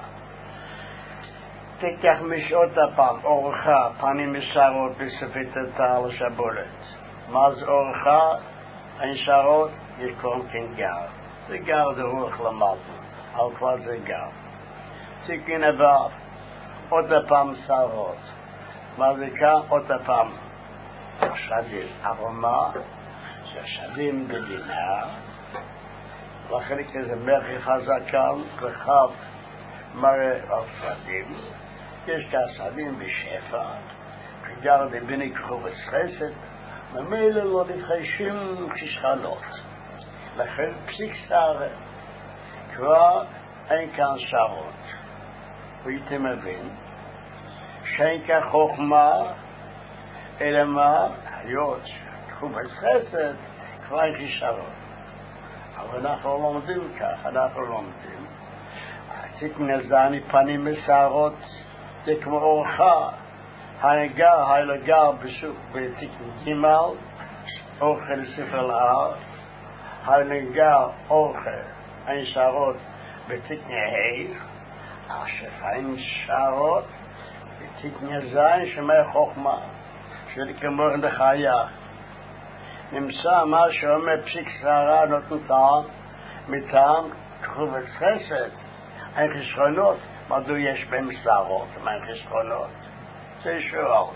תקח משעות הפעם אורכה פנים מסערות בספית התעל שבולת מה זה אורחה? אין שערות, יש קוראים כן גר. זה גר זה רוח למטה, אבל כבר זה גר. תיקין הבא, עוד הפעם שערות. מה זה כאן? עוד הפעם שדים. אבל מה? זה שדים בדינה, לחלק איזה מרחי חזקן, רחב מראה על שדים. יש כאן שדים בשפע, כגר לביני כחובץ חסד, ממילא לא נתחיישים כששחלות. לכן פסיק סערה. כבר אין כאן שערות. והייתי מבין שאין כאן חוכמה, אלא מה? היות, תחום חסד, כבר אין כשערות. אבל אנחנו לא לומדים כך, אנחנו לומדים. עתיק נזני פנים מסערות, זה כמו אורחה. הגר, הילגר בסוף בתיקון גימל, אוכל לספר להר, הילגר אוכל, אין שערות בתיקון ה', אשף אין שערות בתיקון זין שמי חוכמה, שזה כמו לחיה. נמצא מה שאומר פסיק שערה נותן טעם, מטעם כחובץ חסד, אין חסרונות, מדוע יש בהם שערות, אין חסרונות. זה שואל.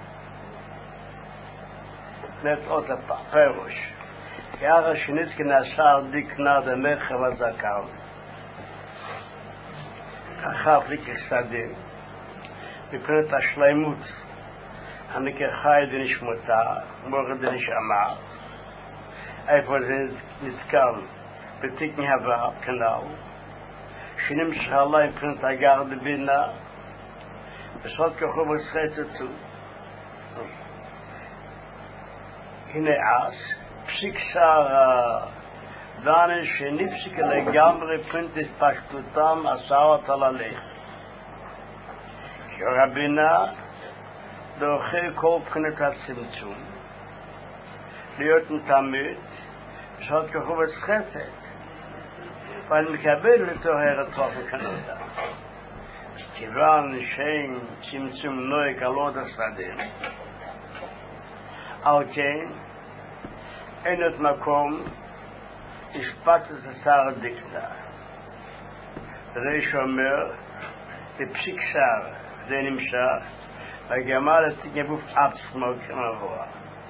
נט עוד הפעם, פירוש. יער שניצקי נעשה דיקנה דמרחב הזקן. ככה פליק יסדים. מבחינת השלמות, הנקרחי דנשמותה, מורד דנשמה, איפה זה נתקם, בתיק מהווה, כנל, שנמשך עליי מבחינת הגר דבינה, בסוד כחוב וסחטתו. הנה אז, פסיק שר דנה שנפסיק לגמרי פרינטס פשטותם עשרת על הלך. כי רבינה דוחה כל בחינת הצמצום. להיות מתעמת, בסוד כחוב וסחטת. ואני מקבל לטוהר את תופן כנודה. כיוון שאין צמצום נוהג על עוד השדים, על כן אין עוד מקום אשפט את השר הדיקנה. זה שאומר, בפסיק שר זה נמשך, והגמל התגבוף עצמו כמבוא.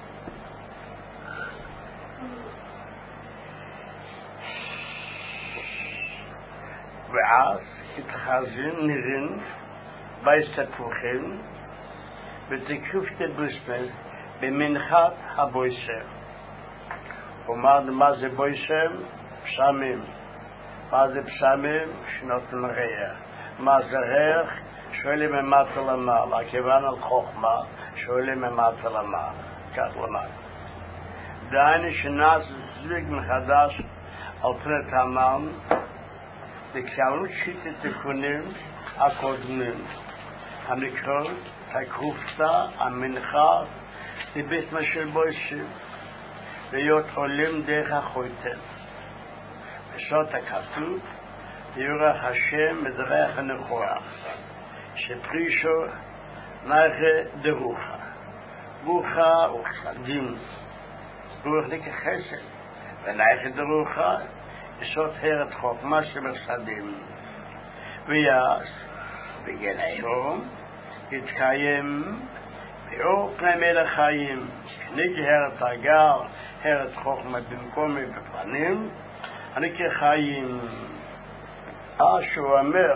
ואז התחזין נרין בהסתפוחים ותקופת בוסמן במנחת הבויסם. אומר מה זה בויסם? פסמים. מה זה פסמים? שנותן ריח. מה זה ריח? שואלים ממטה למעלה. כיוון על חוכמה שואלים ממטה למעלה. כך למעלה. דהיינו שנעש זליג מחדש על פני תמם וכשאלות שיטת תיקונים הקודמים הנקראות הקרופתה, המנחה לבית משל בויסים להיות עולים דרך החויטם. בסוד הכתוב יורח השם מדרך הנכורה שפרישו נחה דרוחה רוחה וחסדים רוח דקה חסד ונחה דרוחה יסוד הרת חוכמה שמחסדים ויעש בגן היום יתקיים באור פני מלך חיים כנגי הרת הגר הרת חוכמה במקומי בפנים אני כחיים אה שהוא אומר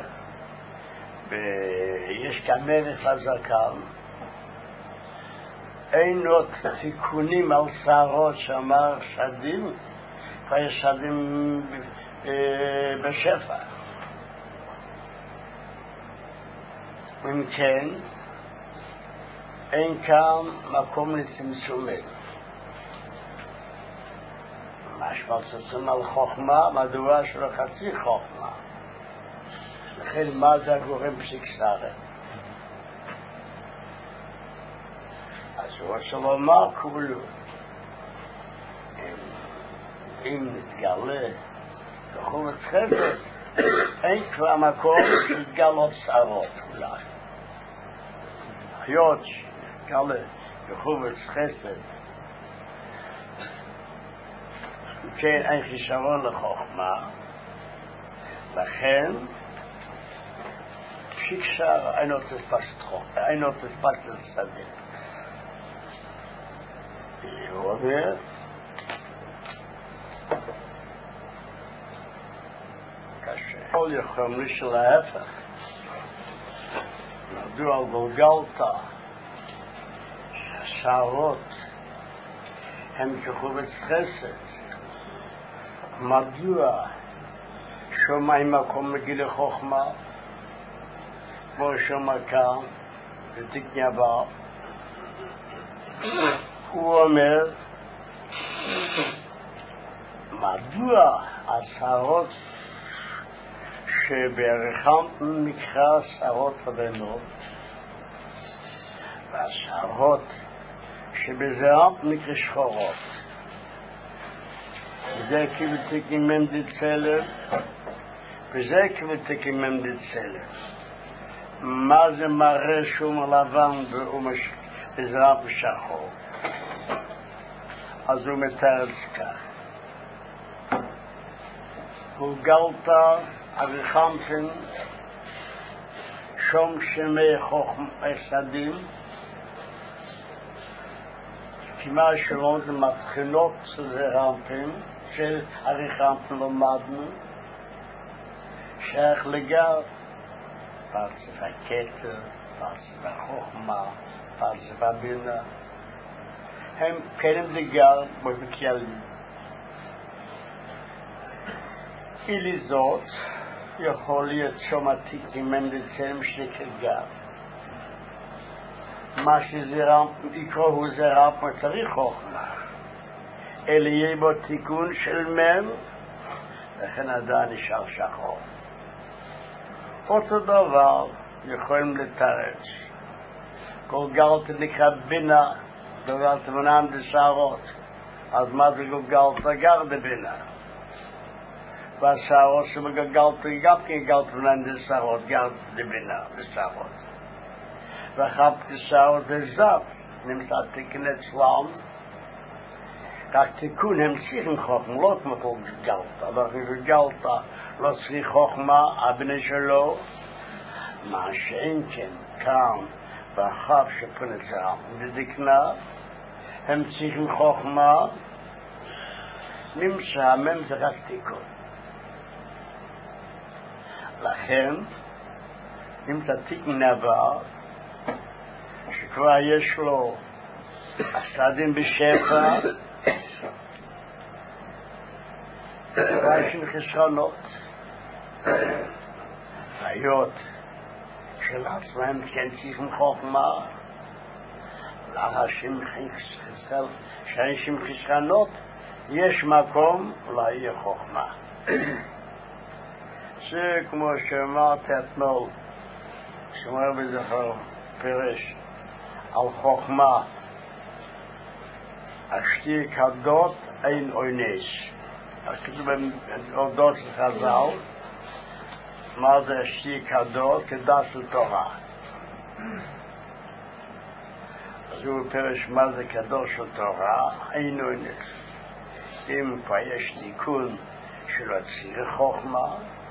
יש כאן מלך הזקן אין עוד תיקונים על שערות שאמר שדים ויש שדים בשפע אם כן אין כאן מקום לצמצומים משמע צמצום על חוכמה מדוע שלא חצי חוכמה לכן מה זה הגורם פסיק שרה אז הוא רוצה לומר כולו אם נתגלה בחומת חסד אין כבר מקום להתגלות שערות אולי היות שנתגלה בחומת חסד כן אין חישרון לחוכמה לכן פסיק שרה אין עוד תספשת חוכמה אין עוד תספשת לצדק הוא אומר קשה כל יכולים של ההפך נדעו על גולגלתה שהשערות הם כחובץ חסד מדוע שומע מקום מגיל חוכמה כמו שומע כאן ותקניה בה הוא אומר מדוע השערות שבערכם נקרא שערות לבנות והשערות שבזרם נקרא שחורות וזה כבתק עם ממדד צלם וזה כבתק עם ממדד צלם מה זה מראה שום לבן בזרם שחור אז הוא מתאר את כך הוא גלתה אריכמתן שום שמי חוכם אסדים כמה שלום זה מתחילות זרמתן של אריכמתן למדנו שייך לגר פרצף הכתר פרצף החוכמה פרצף הבינה הם קיימים לגר בבקיילים אילי זאת יכול להיות שום עתיקים ממדצלם שכגר מה שזרם יקראו זרם צריך חוכמה אלא יהיה בו תיקון של מם לכן עדיין נשאר שחור אותו דבר יכולים לתרץ כל גלת נקרא בינה גלת מנעם דשערות אז מה זה גלת גר דבינה והשערות שמגלת גם כן גלת מנעם דשערות גר דבינה דשערות ואחר כשערות דזב נמצא תיקן אצלם רק תיקון הם צריכים חוכמה לא כמו כל גלת אבל גלת לא צריך חוכמה הבני שלו מה שאין כן כאן ואחר שפנצה ודקנה הם צריכים חוכמה נמצא המם זה רק תיקון לכן נמצא תיקן נבר שכבר יש לו השדים בשפע כבר יש עם חסרונות היות של עצמם כן צריכים חוכמה לאנשים חסר שאנשים חסרונות יש מקום אולי יהיה חוכמה שכמו שאמרתי אתמול שאומר בזכר פירש על חוכמה אשתי כדות אין אוינש אז כתוב באודות של חז"ל מה זה שתי קדוש כדס לתורה. אז הוא פרש מה זה קדוש לתורה, היינו נס. אם כבר יש תיקון שלא צריך חוכמה,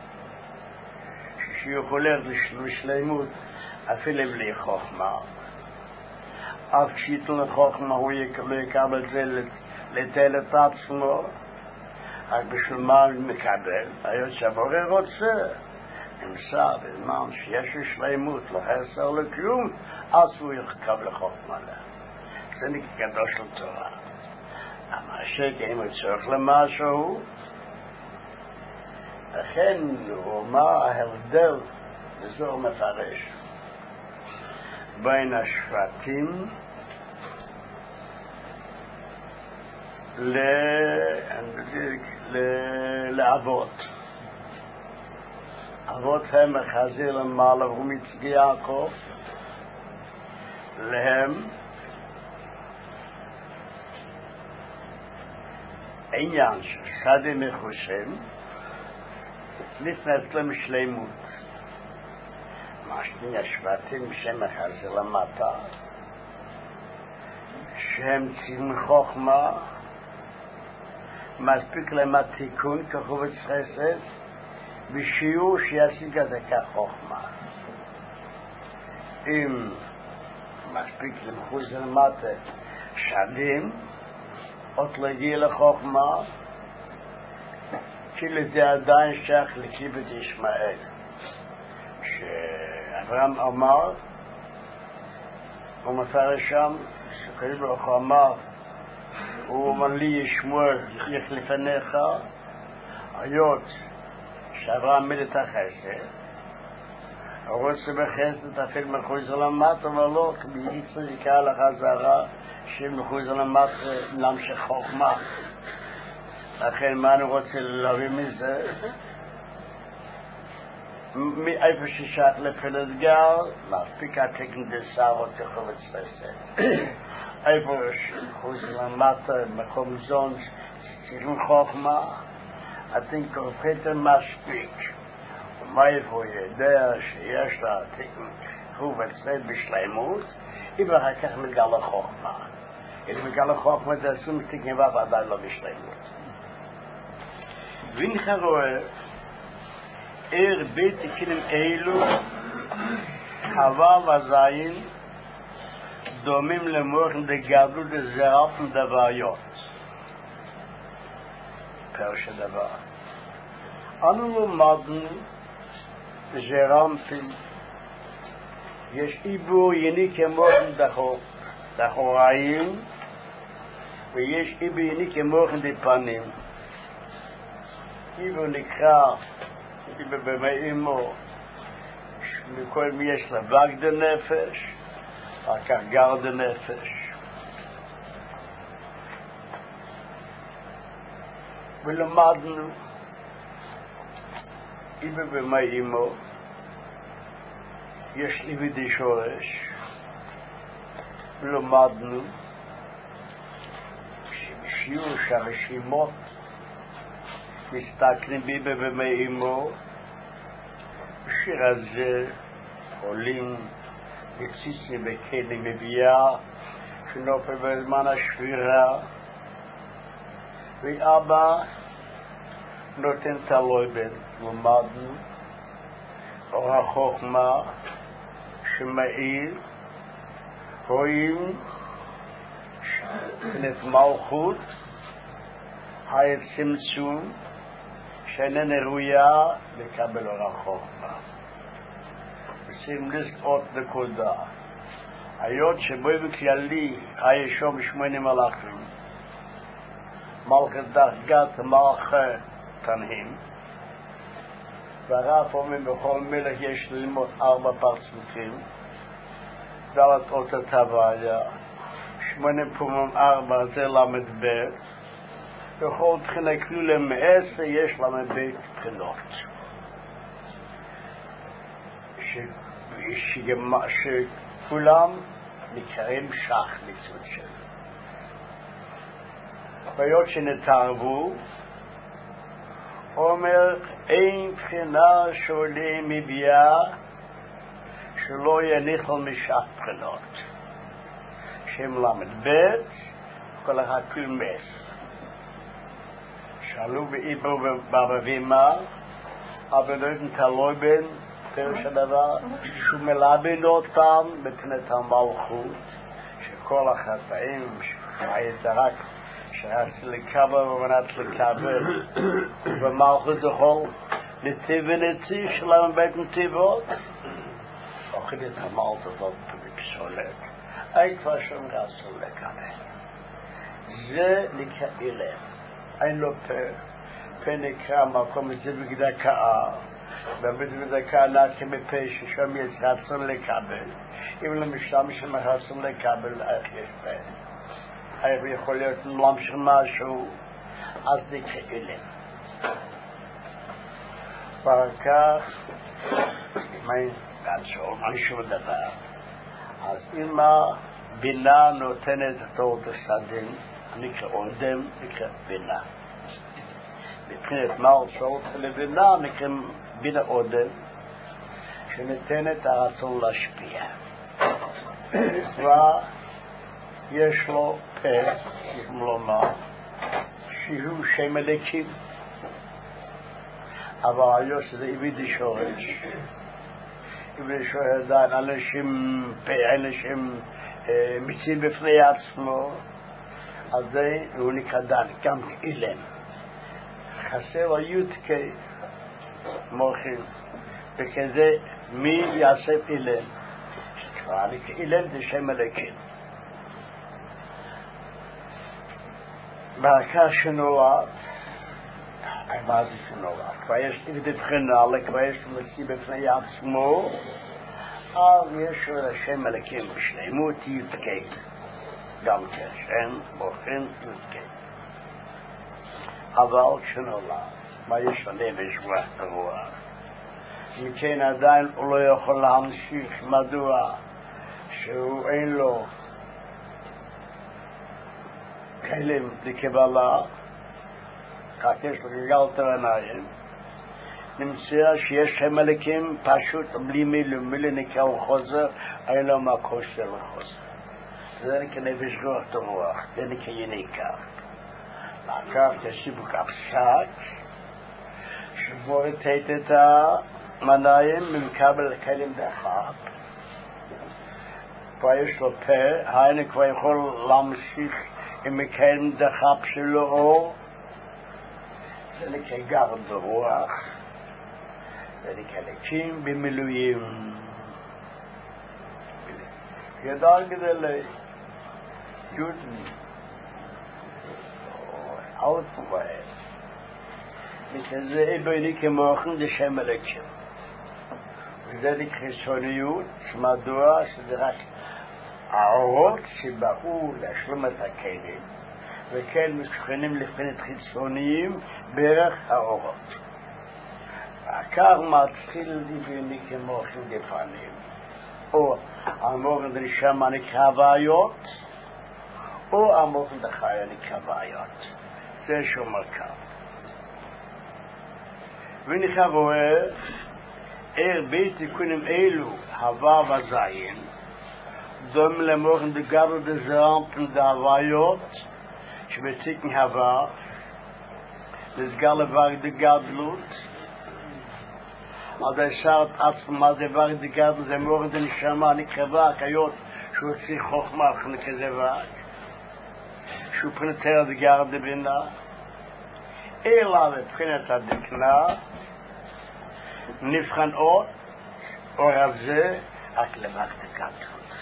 שיכול לשלימות אפילו בלי חוכמה, אף כשייתן לחוכמה הוא יקבל את זה לתל את עצמו, רק בשביל מה הוא מקבל? היות שהבורא רוצה, נמצא בזמן שיש לשלימות, לא חסר לכלום, אז הוא יקבל לחוכמה לה. זה נקרא קדוש לתורה. אבל השקע אם הוא צריך למשהו, לכן הוא אומר ההבדל, וזה הוא מפרש, בין השבטים ל... ל... לאבות. אבות הם מחזיר למעלה והוא מצגי יעקב, להם עניין של שדה מחושם, נכנס להם שלמות. משני השבטים שמחזיר למטה, שהם ציון חוכמה, מספיק להם התיקון כחובץ חסד, בשיעור שישיג את זה כחוכמה. אם מספיק למחוז למטה שדים, עוד להגיע לחוכמה, כאילו זה עדיין שייך לקיבוץ ישמעאל. שאברהם אמר, הוא מפרש שם, שקוראים לו אמר, הוא אומר לי ישמעאל יחליף לפניך, היות שאברהם מיד את החסד, הוא רוצה בחסד אפילו מחוץ למטה, אבל לא, כי צריך לך זרה, שמחוץ למטה להמשיך חוכמה. לכן מה אני רוצה להביא מזה? מאיפה ששייך לפלט גר, מספיק התקן דסר או תחובץ חסד. איפה שמחוץ למטה, מקום זון, ציון חוכמה, אתם קורפתם מספיק. ומאיפה הוא יודע שיש לה תקן חובץ חסד בשלמות, אם אחר כך מגלה חוכמה. אם מגלה חוכמה זה עשו מתקן ועדיין לא בשלמות. וינך רואה, ער בית תקנים אלו, חווה וזין, דומים למורחן דגבלו דזרפן דבריות. פרש הדבר. אנו למדנו זרמפים, יש עיבור יני כמורחן דחוריים, ויש עיבור יני כמורחן דפנים. עיבור נקרא עיבור במאימו, מכל מי יש לבק דנפש, אחר כך גר דנפש. ולמדנו עיבור במאימו, יש עיבור דשורש, ולמדנו שבשיעור שהרשימות מסתכלים ביבה ומאימו, בשיר הזה עולים בציצים וכלי מביאה שנופל בזמן השבירה, ואבא נותן תלוי בין. למדנו אור החוכמה שמאיר, רואים את מלכות הצמצום שאיננה ראויה לקבל אור החוכמה. רוצים לזכות נקודה. היות שבו בכללי היה שום שמונה מלאכים, מלכת דרגת מלך תנאים, והרב אומרים בכל מלך יש ללמוד ארבע פרצופים, דלת אות הטבעיה, שמונה פעמים ארבע זה למד בית, בכל תחילה כלולה מעשר יש למד בית בחינות. שכולם נקראים שח מצוד שלו. היות שנתערבו, אומר, אין בחינה שעולה מביאה שלא יניח על משעת בחינות. שם למד בית, כל אחד קלמס. שאלו באיבר ובאבימה, אבל לא תלוי בין פירוש הדבר, שהוא מלאבין אותם בפנת המלכות, שכל החטאים שהיית רק שרצתי לקבל ומנת לקבל במלכות זכור נתיב ונציב שלנו בית נתיבות אוכל את המלכות הזאת בפסולת אין כבר שום רצו לקבל זה נקרא אילם אין לו פה פה נקרא מקום הזה בגדקה ובגדקה נעשה מפה ששם יש רצון לקבל אם לא משתמש שמרצון לקבל איך יש פה איך יכול להיות להמשיך משהו אז נקרא אילם ואחר כך מה שום דבר אז אם הבינה נותנת את עוד הסדים נקרא אודם נקרא בינה מבחינת מה עושות לבינה נקרא בינה אודם שנותנת הרצון להשפיע ויש לו פה אם לומר שהוא שם אלוקים אבל היו שזה איבידי שורש איבידי שורש עדיין אנשים פה אנשים מצאים בפני עצמו אז זה הוא נקרא דן גם אילם חסר לו יודקי מוחים וכזה מי יעשה אילם אילם זה שם אלוקים בעיקר שנולד מה זה שנולד? כבר יש איבדי בחינה, כבר יש מציא בפני עצמו אז יש לשם אלוקים בשלמות יודקי גם כן שם מוחין יודקי אבל כשנולד מה יש לנפש רוח ברוח מכן עדיין הוא לא יכול להמשיך מדוע שהוא אין לו כלים לקבלה כך יש לו גלגל תרניים נמצא שיש שם אלוקים פשוט בלי מילה מילה נקרא וחוזר אין לו מקום של חוזר זה נקרא נפש רוח ברוח זה נקרא יניקה לאחר תשיבוק הפסק שמורתת את המניים ממקבל כלים דחק כבר יש לו פה היינו כבר יכול להמשיך עם מקיים דחק שלו זה נקרא גר ברוח זה נקרא לקים במילואים ידע גדלי יודן עוד כבר מכזה איבוני כמוכן זה שם אלוקים וזה נקרא סוניות מדוע שזה רק האורות שבאו להשלום את הכלים וכן משכנים לפני חיצוניים בערך האורות וכך מתחיל איבוני כמוכן גפנים או המוכן דרשמה נקרא בעיות או המוכן דחיה נקרא בעיות זה שום מרכב ונקרא רואה אר בית תיקונים אלו הווה וזיין דום למוכן דגבר דזרמפן דהוויות שבציקן הווה נסגר לבר דגדלות אז השארת עצמו מה זה בר דגדלות זה מוכן דנשמה נקרבה כיות שהוא צריך חוכמה כזה ורק שהוא פנתר דגר דבינה אלא לבחינת הדקנה נבחן עוד אור הזה רק למחת הקטרות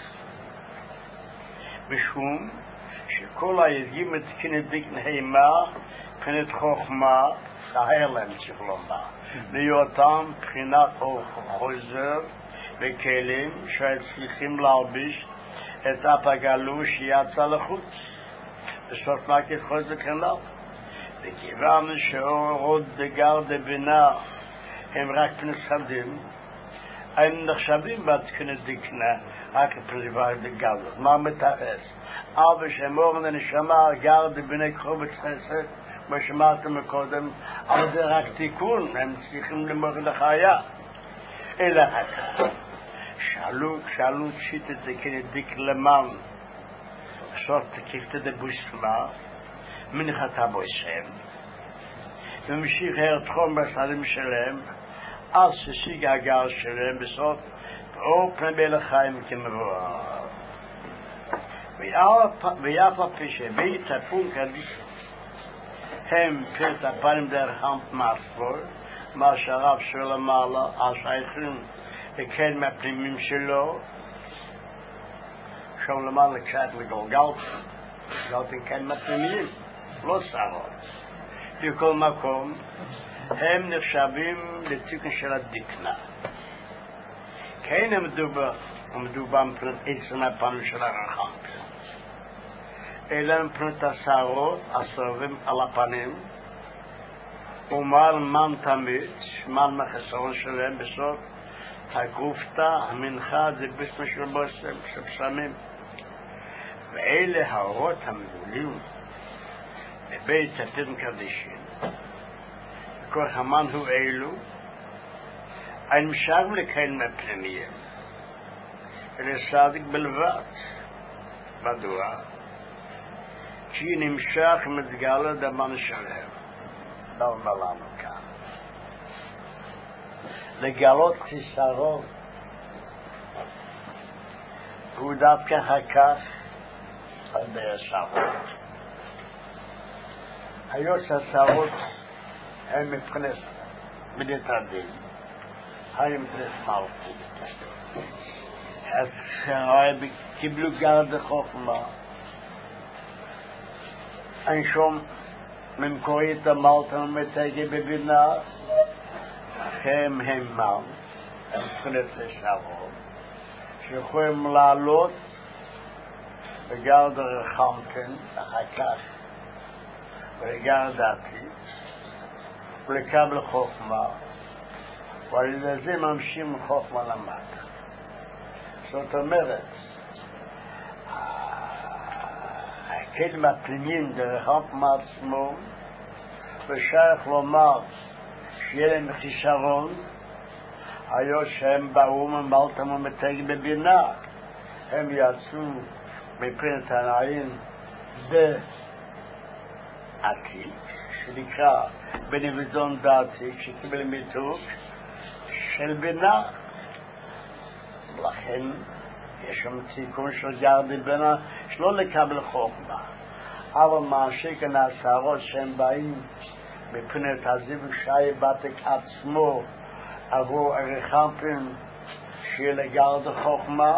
משום שכל היזגים מתקנת דקנה הימה בחינת חוכמה להר להם צריך לומר להיותם בחינת אור חוזר וכלים שהצליחים להרביש את אף הגלו שיצא לחוץ בסוף מה כחוזר כנל וכיוון שאורות דגר דבינה הם רק פנסדים הם נחשבים בהתקנת דקנה רק פריבר דגל מה מתארס אבל שאמורן הנשמה גר דבינה קרובת חסד כמו שאמרתם מקודם, אבל זה רק תיקון, הם צריכים למור לחיה. אלא רק, שאלו, שאלו שיטת זה כנדיק למען, שort תקיפת דבוסמה, מנחתה בו שם, ומשיך הרתחום בסלים שלהם, אז ששיג הגר שלהם בסוף, ואור פני בלחיים כמבואר. ויאף הפי שבית הפון קדיש, הם פרט הפנים דרך האמפ מהספור, מה שהרב שואל המעלה, השייכים לקד מהפנימים שלו, שם למעלה קצת מגולגלת, גלתן קד מהפנימים, לא שרות. בכל מקום, הם נחשבים לתיקון של הדקנה. כן הם מדובר מבחינת עצם הפנים של הרחם, אלא מבחינת השערות הסובבים על הפנים, ומעל מן תמיד, מעל מהחסרון שלהם בסוף, הגרופתא, המנחה, זה בסם של בושם, של פסמים. ואלה האורות המגולים, בבית התן קדישין, כל המן הוא אלו, אין משארים לקהל מהפנימיים, אלא סדיק בלבד. מדוע? כי נמשך מתגלה דמן שלהם. לא אומר לנו כאן. לגלות חיסרון, הוא דווקא הכך על בעשרות. היות שהשרות הם מבחינת מידת הדין, הם מבחינת מלכות. אז קיבלו גרד החוכמה, אין שום ממקורי את המלכות ומתגי בבינה, הם הם מל, הם מבחינת לשרות, שיכולים לעלות בגרד הרחמקן, אחר כך ולגרד העתיד, ולקבל חוכמה, ועל ידי זה ממשים חוכמה למטה. זאת אומרת, הכלים הפנימיים דרך חוכמה עצמו, ושייך לומר שיהיה להם חיסרון, היות שהם באו ממלתם ומתגי בבינה, הם יצאו מבחינת הנעים בעתיד, שנקרא בנבזון דעתי, שקיבל מיתוק של בינה. לכן יש שם תיקון של גרדי בינה שלא לקבל חוכמה, אבל מה שכן השערות שהם באים מבחינת הזיו שי בתק עצמו עבור הרחמפים שיהיה לגרד חוכמה,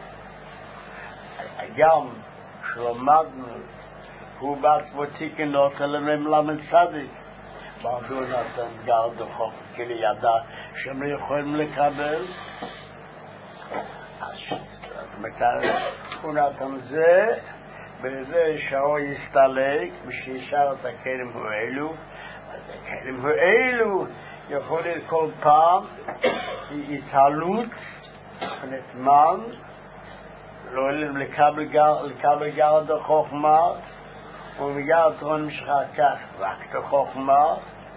גם שלמדנו הוא בעצמו תיקן נותן להם למד צדיק, ועדו נתן גרד חוכמה כלי ידע שהם לא יכולים לקבל. אז הוא נתן זה, בזה שהאור יסתלק ושישר את הכלים האלו, אז הכלים האלו יכול להיות כל פעם התעלות ונתמן לא לקבל גרד החוכמה, ובגלל תרון משכה כך רק החוכמה,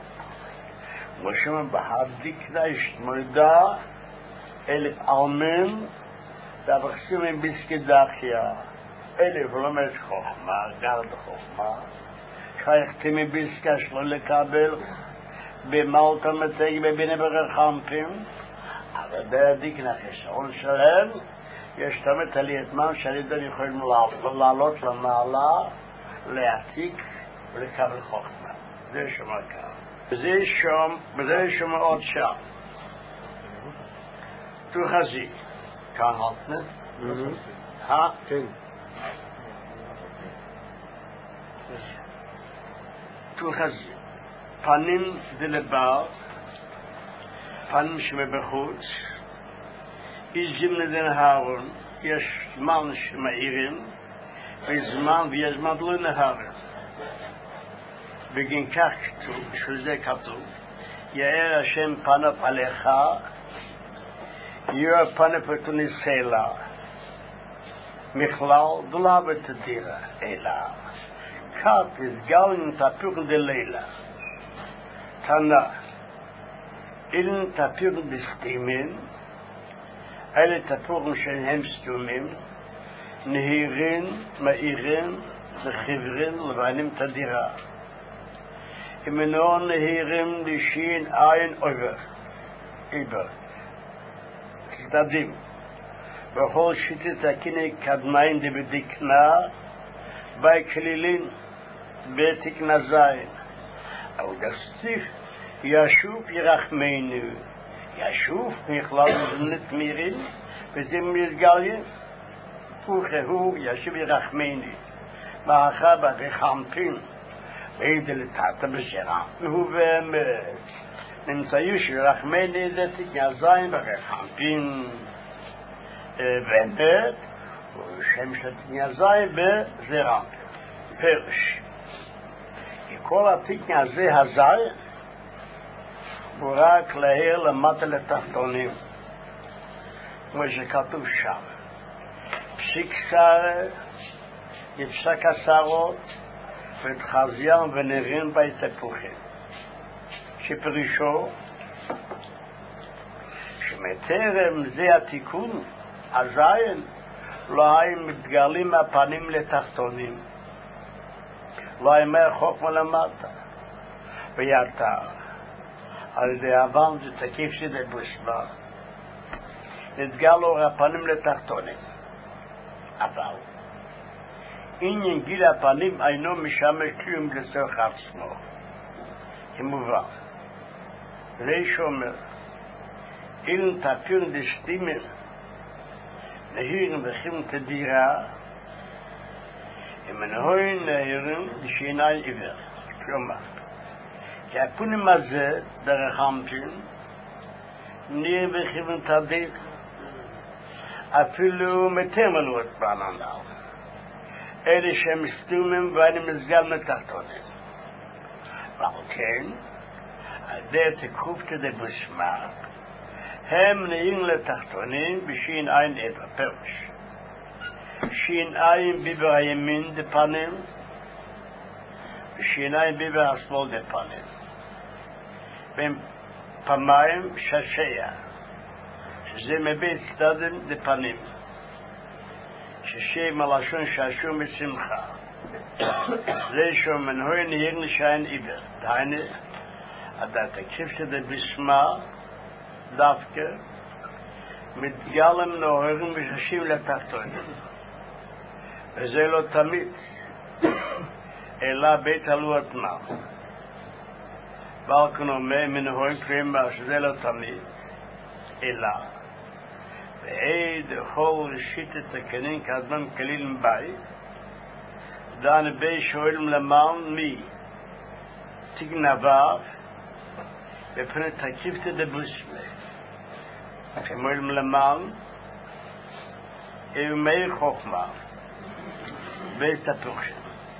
ושם בהדיקנה ישתמודה אלף עלמן והבחסים עם ביסקדחיה אלף ולומד חוכמה, גרד חוכמה שייכתי מביסקה שלא לקבל במלטה מתגי בביני ברחמפים, אבל בהדיקנה חסרון שלהם יש תמיד עלייתמן שעלידן יכולים לעלות למעלה, להעתיק ולקבל חוכמה. זה שומע כאן. וזה שום, וזה שומע עוד שם. תוחזי. כאן הלטנה? אה? כן. תוחזי. פנים דלבר, פנים שמבחוץ, איזים לדן הארון, יש זמן שמאירים, וזמן ויש זמן לא נהרים. בגין כך כתוב, בשביל זה כתוב, יאר השם פניו עליך, יאר פניו ותוניסלה, מכלל דולה ותדירה, אלא. tat is galin tapur de leila. Tana in tapur de stimen, alle tapur shen hemstumim, nehirin, mairin, zechivrin, levanim tadira. Imenon nehirim lishin ayin over, iber. Tzadim. Bechol shitit akine kadmain de bedikna, bei klilin, betikna zayin. Aber das Stif, Yashuf Yerachmeinu. Yashuf, Nichlal Nit Mirin, Bezim Mirgalien, Puchehu, Yashuf Yerachmeinu. Mahachaba Rechampin, Beidel Tata Besheram, Hu Vemet. Nimtzayush Yerachmeinu Zetik Yazayin Berechampin, Vemet, Shem Shetik Yazayin Bezeram. Perish. כל התיקן הזה הזר הוא רק להעיר למטה לתחתונים כמו שכתוב שם פסיק שר יפסק השרות ותחזיין ונראים בהתפוחים שפרישו שמטרם זה התיקון הזין לא היו מתגלים הפנים לתחתונים לא ימי חוכמה למטה ויתר על ידי אבן זה תקיף שדה בשמה נתגל אור הפנים לתחתונים אבל עניין גיל הפנים אינו משמש כלום לצורך עצמו כמובן ריש אומר אילן תפיר דשתימר נהירים וכים תדירה אם נהוין נהירים לשינאי עיוור. כלומר, כי הפונים הזה, דרך המפין, נהיה בכיוון תדיר, אפילו מתמלו את בעננדל. אלה שהם סתומים ואני מסגל מתחתונים. ועל כן, על תקוף כדי בשמה, הם נהיים לתחתונים בשין עין עבר, פירוש. שין עין ביבר הימין דפנים, ושין עין ביבר השמאל דפנים. בין פעמיים ששיה, שזה מבית צדדים דפנים. ששיה מלשון ששו משמחה. זה שמנהוי נהיר נשיין עיבר. דהיינה, עד התקשיב שזה בשמה, דווקא, מתגלם נהורים וששים לתחתונים. וזה לא תמיד, אלא בית הלוות מה. בלכן אומר מנהורים קרימה שזה לא תמיד, אלא ועד כל ראשית התקנין כאדמן כליל מבית, דן בי שואלים למען מי תגנביו בפני תקיפת דבוסמי. כמוהם למען איומי חוכמה בית הפרשן.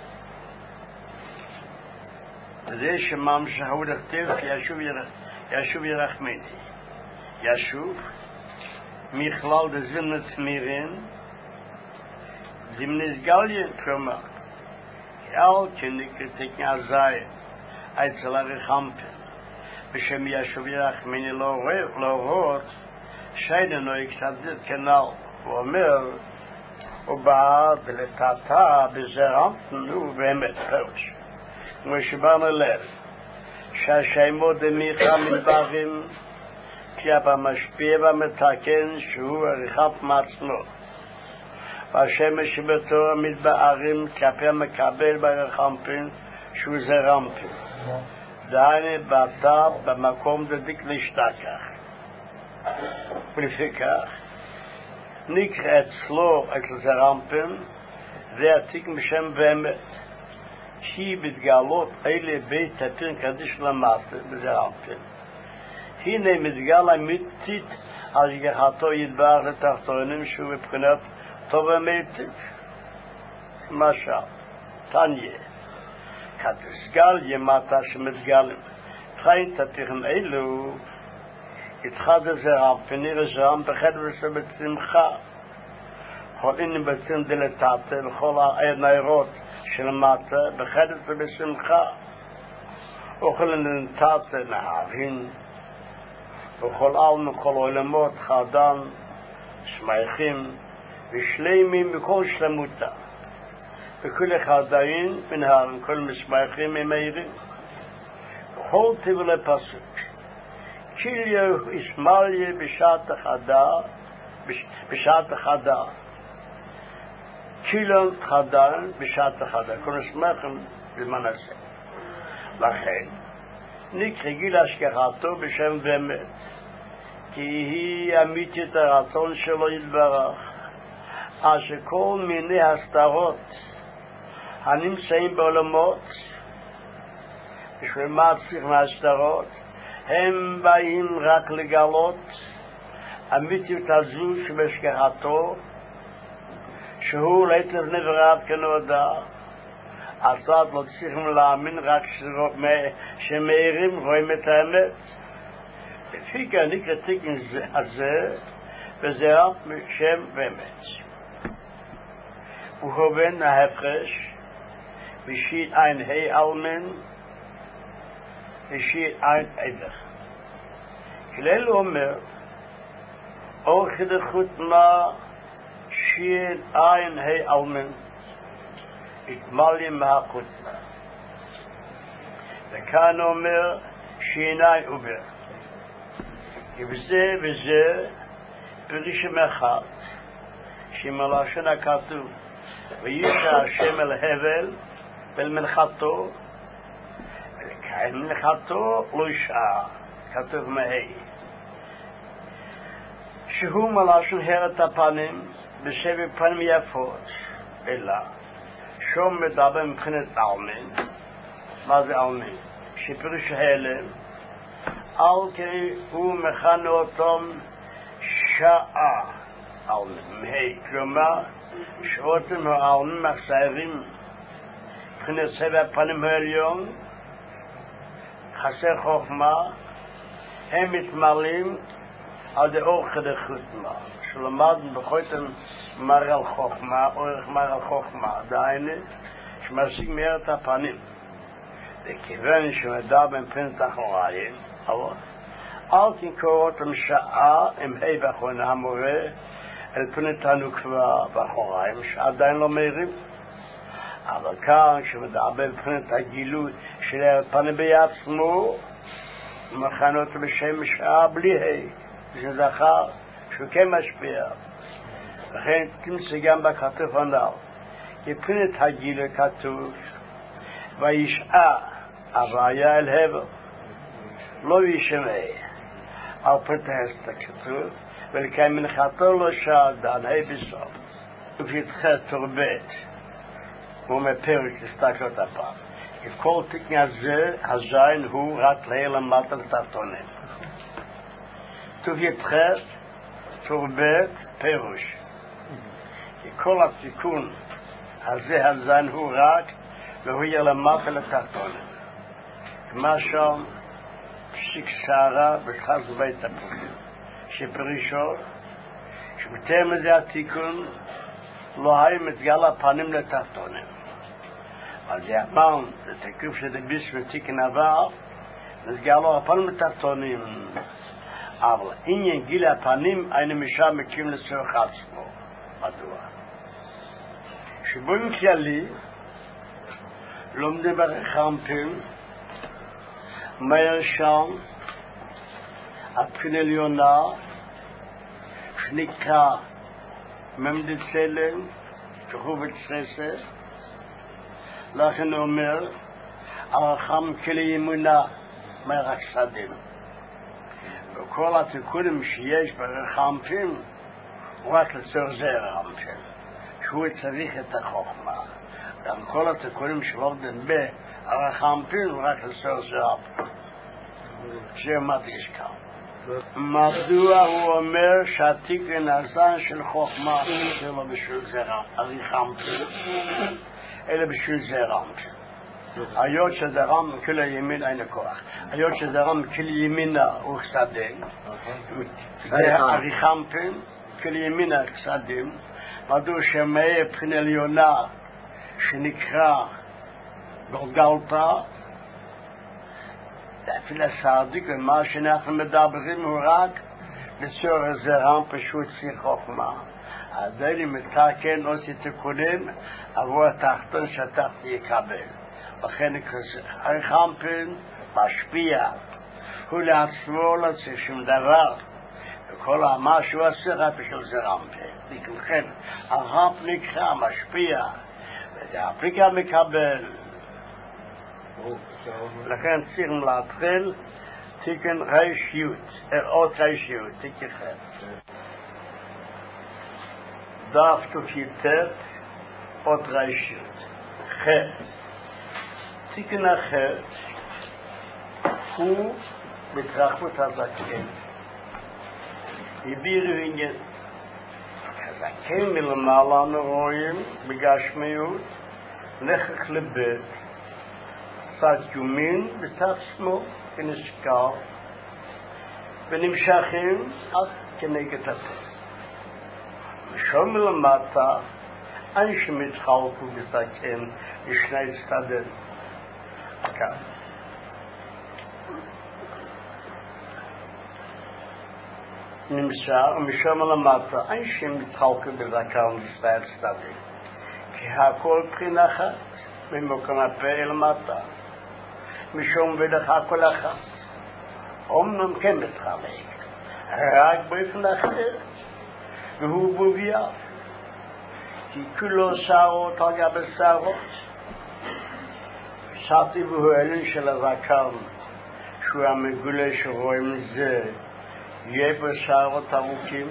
וזה שמם שהו לכתב ישוב ירחמני. ישוב מכלל דזמנת מירין זמנס גליין כלומר אל כנקרתק נעזיים אצל הרחמפן בשם ישוב ירחמני לא רואות שיידנו יקשדת כנל הוא אומר ובעד לתתה בזרמפן ובאמת פרש כמו שבאנו לב שהשיימו דמיכה מדברים כי אבא משפיע ומתקן שהוא הרחב מעצמו והשמש שבתור המתבארים כלפי מקבל ברחמפין שהוא זרמפין דהיינו באתה במקום דדיק להשתכח ולפיכך נקרא אצלו אצל זרמפין זה עתיק משם באמת כי בתגלות אלה בית תפין קדיש למטה בזרמפין הנה מתגל אמיתית על יחתו ידבר לתחתונים שהוא מבחינת טוב אמיתית. למשל, תניה, כתסגל ימתה שמתגלים. חיים תתיכן אלו, התחד הזרם, פניר הזרם, בחד וסה בצמחה. כל אינים בצים דלתתה, וכל הנערות שלמטה, בחדת ובשמחה, אוכלן נתתה נהבים, וכל עלם וכל עולמות חרדן, שמייכים ושלימים בכל שלמותה. וכל אחד דיין מנהרם, כל משמייכים ממהירים. וכל תבלה פסוק. קיליו ישמליה בשעת החדה, בשעת החדה. קילון חדן בשעת החדה. כל משמייכים במנסה. לכן, נקרא גיל השגחתו בשם באמת. כי היא אמיתית הרצון שלו יתברך. אשר כל מיני הסתרות הנמצאים בעולמות, בשביל מה צריך מהסתרות, הם באים רק לגלות אמיתיות הזו שבהשגחתו, שהוא לעתר נברד כנודע, אז לא צריכים להאמין רק שמאירים רואים את האמת. לפי כן נקרא תיקן הזה, וזה רק שם באמת. וכובן ההפרש, ושיט ein hei almen, ושיט ein עבר. כלל אומר, אורך דחותמה, שיט ein hei almen, התמלא מהחותמה. וכאן אומר, שיני עובר. וזה וזה, פרישם אחד, שמלשון הכתוב, וישע השם אל הבל, ואל מנחתו, ולקיים מנחתו לא ישעה, כתוב מהי. שהוא מלשון הרת הפנים, בסבב פנים יפות, אלא, שום מדבר מבחינת אלמן. מה זה אלמן? שפירוש הלם, על כי הוא מכנה אותם שעה אלמן, מהי, כלומר, שאותם האלמן מחסרים מבחינת סבב פנים העליון, חסר חוכמה, הם מתמלאים על דאור חדחותמה, שלמדנו בחותם מרל חוכמה, אורך מרל חוכמה, דהיינו, שמשיג מהרת הפנים. וכיוון שמדע מבחינת אחוריים, אבל אל תנקור אותם שעה עם ה' באחרונה המורה, אל פני הנוקבה באחוריים, שעדיין לא מהירים. אבל כאן, כשמדבר מבחינת הגילוי של הפנים בעצמו, מכנה אותו בשם שעה בלי ה', זה זכר שהוא כן משפיע. לכן תמצא גם בכתוב הנ"ל, מבחינת הגילוי כתוב, וישעה הוויה אל הבל, לא ישמע, על פרטסת הכתוב, ולקיים מנחתו לא שעה דן, ה' בסוף. ופתחה תורבט, הוא מפרק להסתכלות הפעם. כל תקן הזה, הזין הוא רק להיר למטה לתחתונים. תופתחה תורבט פירוש. כי כל התיקון הזה, הזין הוא רק והוא יהיה למטה לתחתונים. מה שם פסיק שערה בתחז בית הפורים. שפרישו, שבטרם הזה התיקון, לא היה מתגל הפנים לתחתונים. אז זה אמרנו, זה תקוף שזה ביס ותיקן עבר, מתגל לו הפנים לתחתונים. אבל עניין גיל הפנים, היינו משם מקים לצורך עצמו. מדוע? שבועים כללי, לומדים ברחמפים, מאיר שם, הבחינה עליונה, שנקרא ממדי צלם, כחובת ססר, לכן הוא אומר, הרחם כלי אמונה, מרק סדים. וכל התיקונים שיש ברחמפים, הוא רק לצורך זה הרחמפים, שהוא צריך את החוכמה. גם כל התיקונים שלומדים ברחמפים, הוא רק לצורך זה הרחמפים. זה מדגיש כאן. מדוע הוא אומר שהתיקון הזן של חוכמה זה לא בשביל זה הרחמפים, אלא בשביל זה רחמפים. היות שזה רם כל הימין אין הכוח. היות שזה רם כל ימינה הוא חסדים. זה הרחמפים, כל ימינה חסדים. מדוע שמאי בחינה עליונה שנקרא גולגלתא, ואפילו הסעדיק, ומה שאנחנו מדברים הוא רק לצורך זרם פשוט שיא חוכמה. עדיין אם מתקן עושה תיקונים עבור התחתון שהתחת יקבל. לכן הרחמפן משפיע, הוא לעצמו לא צריך שום דבר, וכל מה שהוא עושה רק בשביל זרמפן. לכן הרחמפן נקרא משפיע, והפריקה מקבל. לכן צריך להתחיל תיקן רשיות, עוד רשיות, תיקן חטא. דף תוקיטת עוד רשיות, חטא. תיקן החטא הוא בתרחבות הזקן. הבירו עניין. הזקן מלמעלה אנו רואים בגשמיות, נכח לבית, צד יומין וצד שמאל כנשקל, ונמשכים עד כנגד הפה. משום מלמטה, אנשים התחלקו בזקן לשני צדדים. כאן. נמשך, משום מלמטה, אנשים התחלקו בזקן לשני צדדים. כי הכל בחינה אחת, ממקום הפה אל מטה. משום ודך הכל אחת. אומנם כן מתחלק, רק באופן אחר, והוא בוביה. כי כולו שערות על גבי שערות. שעתי והוא אלין של הזקן, שהוא המגולה שרואים זה, יהיה בשערות ארוכים.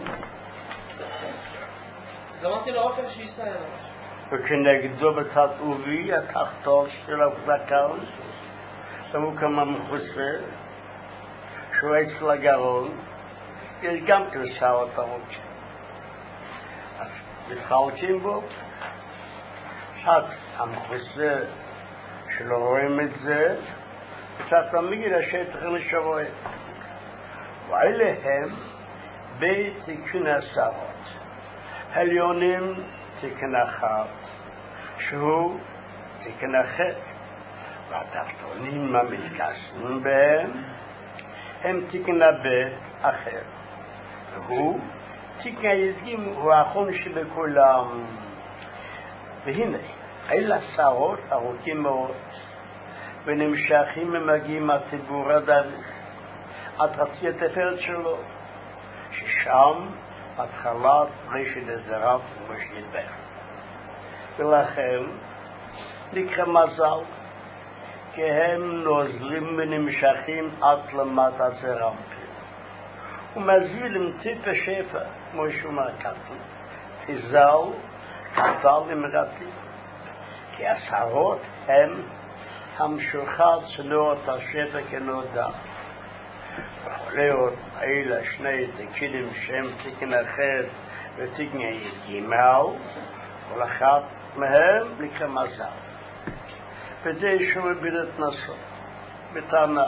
אז אמרתי לו אופן שיסתיים. וכנגדו בצד עובי, התחתון של הזקן, הוא כמה מחוסה, שהוא אצל הגרון, יש גם כשעות ארוכים. אז מתחלקים בו, קצת המחוסה שלא רואים את זה, קצת תמיד השטח נשרואה. ואלה הם בית תיקון השערות. העליונים תיקון אחת, שהוא תיקון החטא. והתחתונים המתכסים בהם הם תיקון הבית אחר. והוא תיקון היזגים, הוא האחרון שבכולם. והנה, אלה שערות ארוכים מאוד, ונמשכים ומגיעים הציבור הדרך, עד חצי התפארת שלו, ששם התחלת רשת הזרף ומשית בך. ולכן נקרא מזל, כי הם נוזלים ונמשכים עד למטה זרמפים. ומזילים טיפה שפע, כמו שאומר כתוב, תזל, כתל אמרתי. כי השערות הם המשוחד צנועות השפע כנודע. וחוליות אלה שני תקינים שהם תיקן החטא ותיקן היגימל, כל אחת מהם נקרא מזל. וזה שהוא בירת נשוא, בטענה.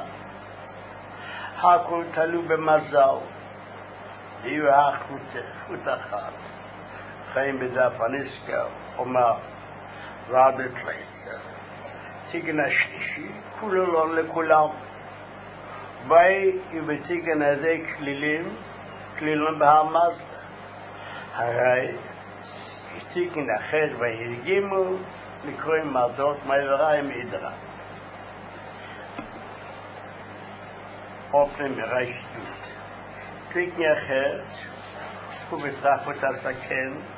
הכל תלו במזל, יהיו החוט אחת. חיים בדף הניסקר, אומר, רדת לילה. תיקן השלישי, כולו לא לכולם. באי ובתיקן הזה כלילים, כלילים בהמזל. הרי, תיקן החטא והרגימו, לקרואים מרדות מעבריים עדרה. אופן מרשתות. תיקן החטא, הוא בתרחבות הזקן,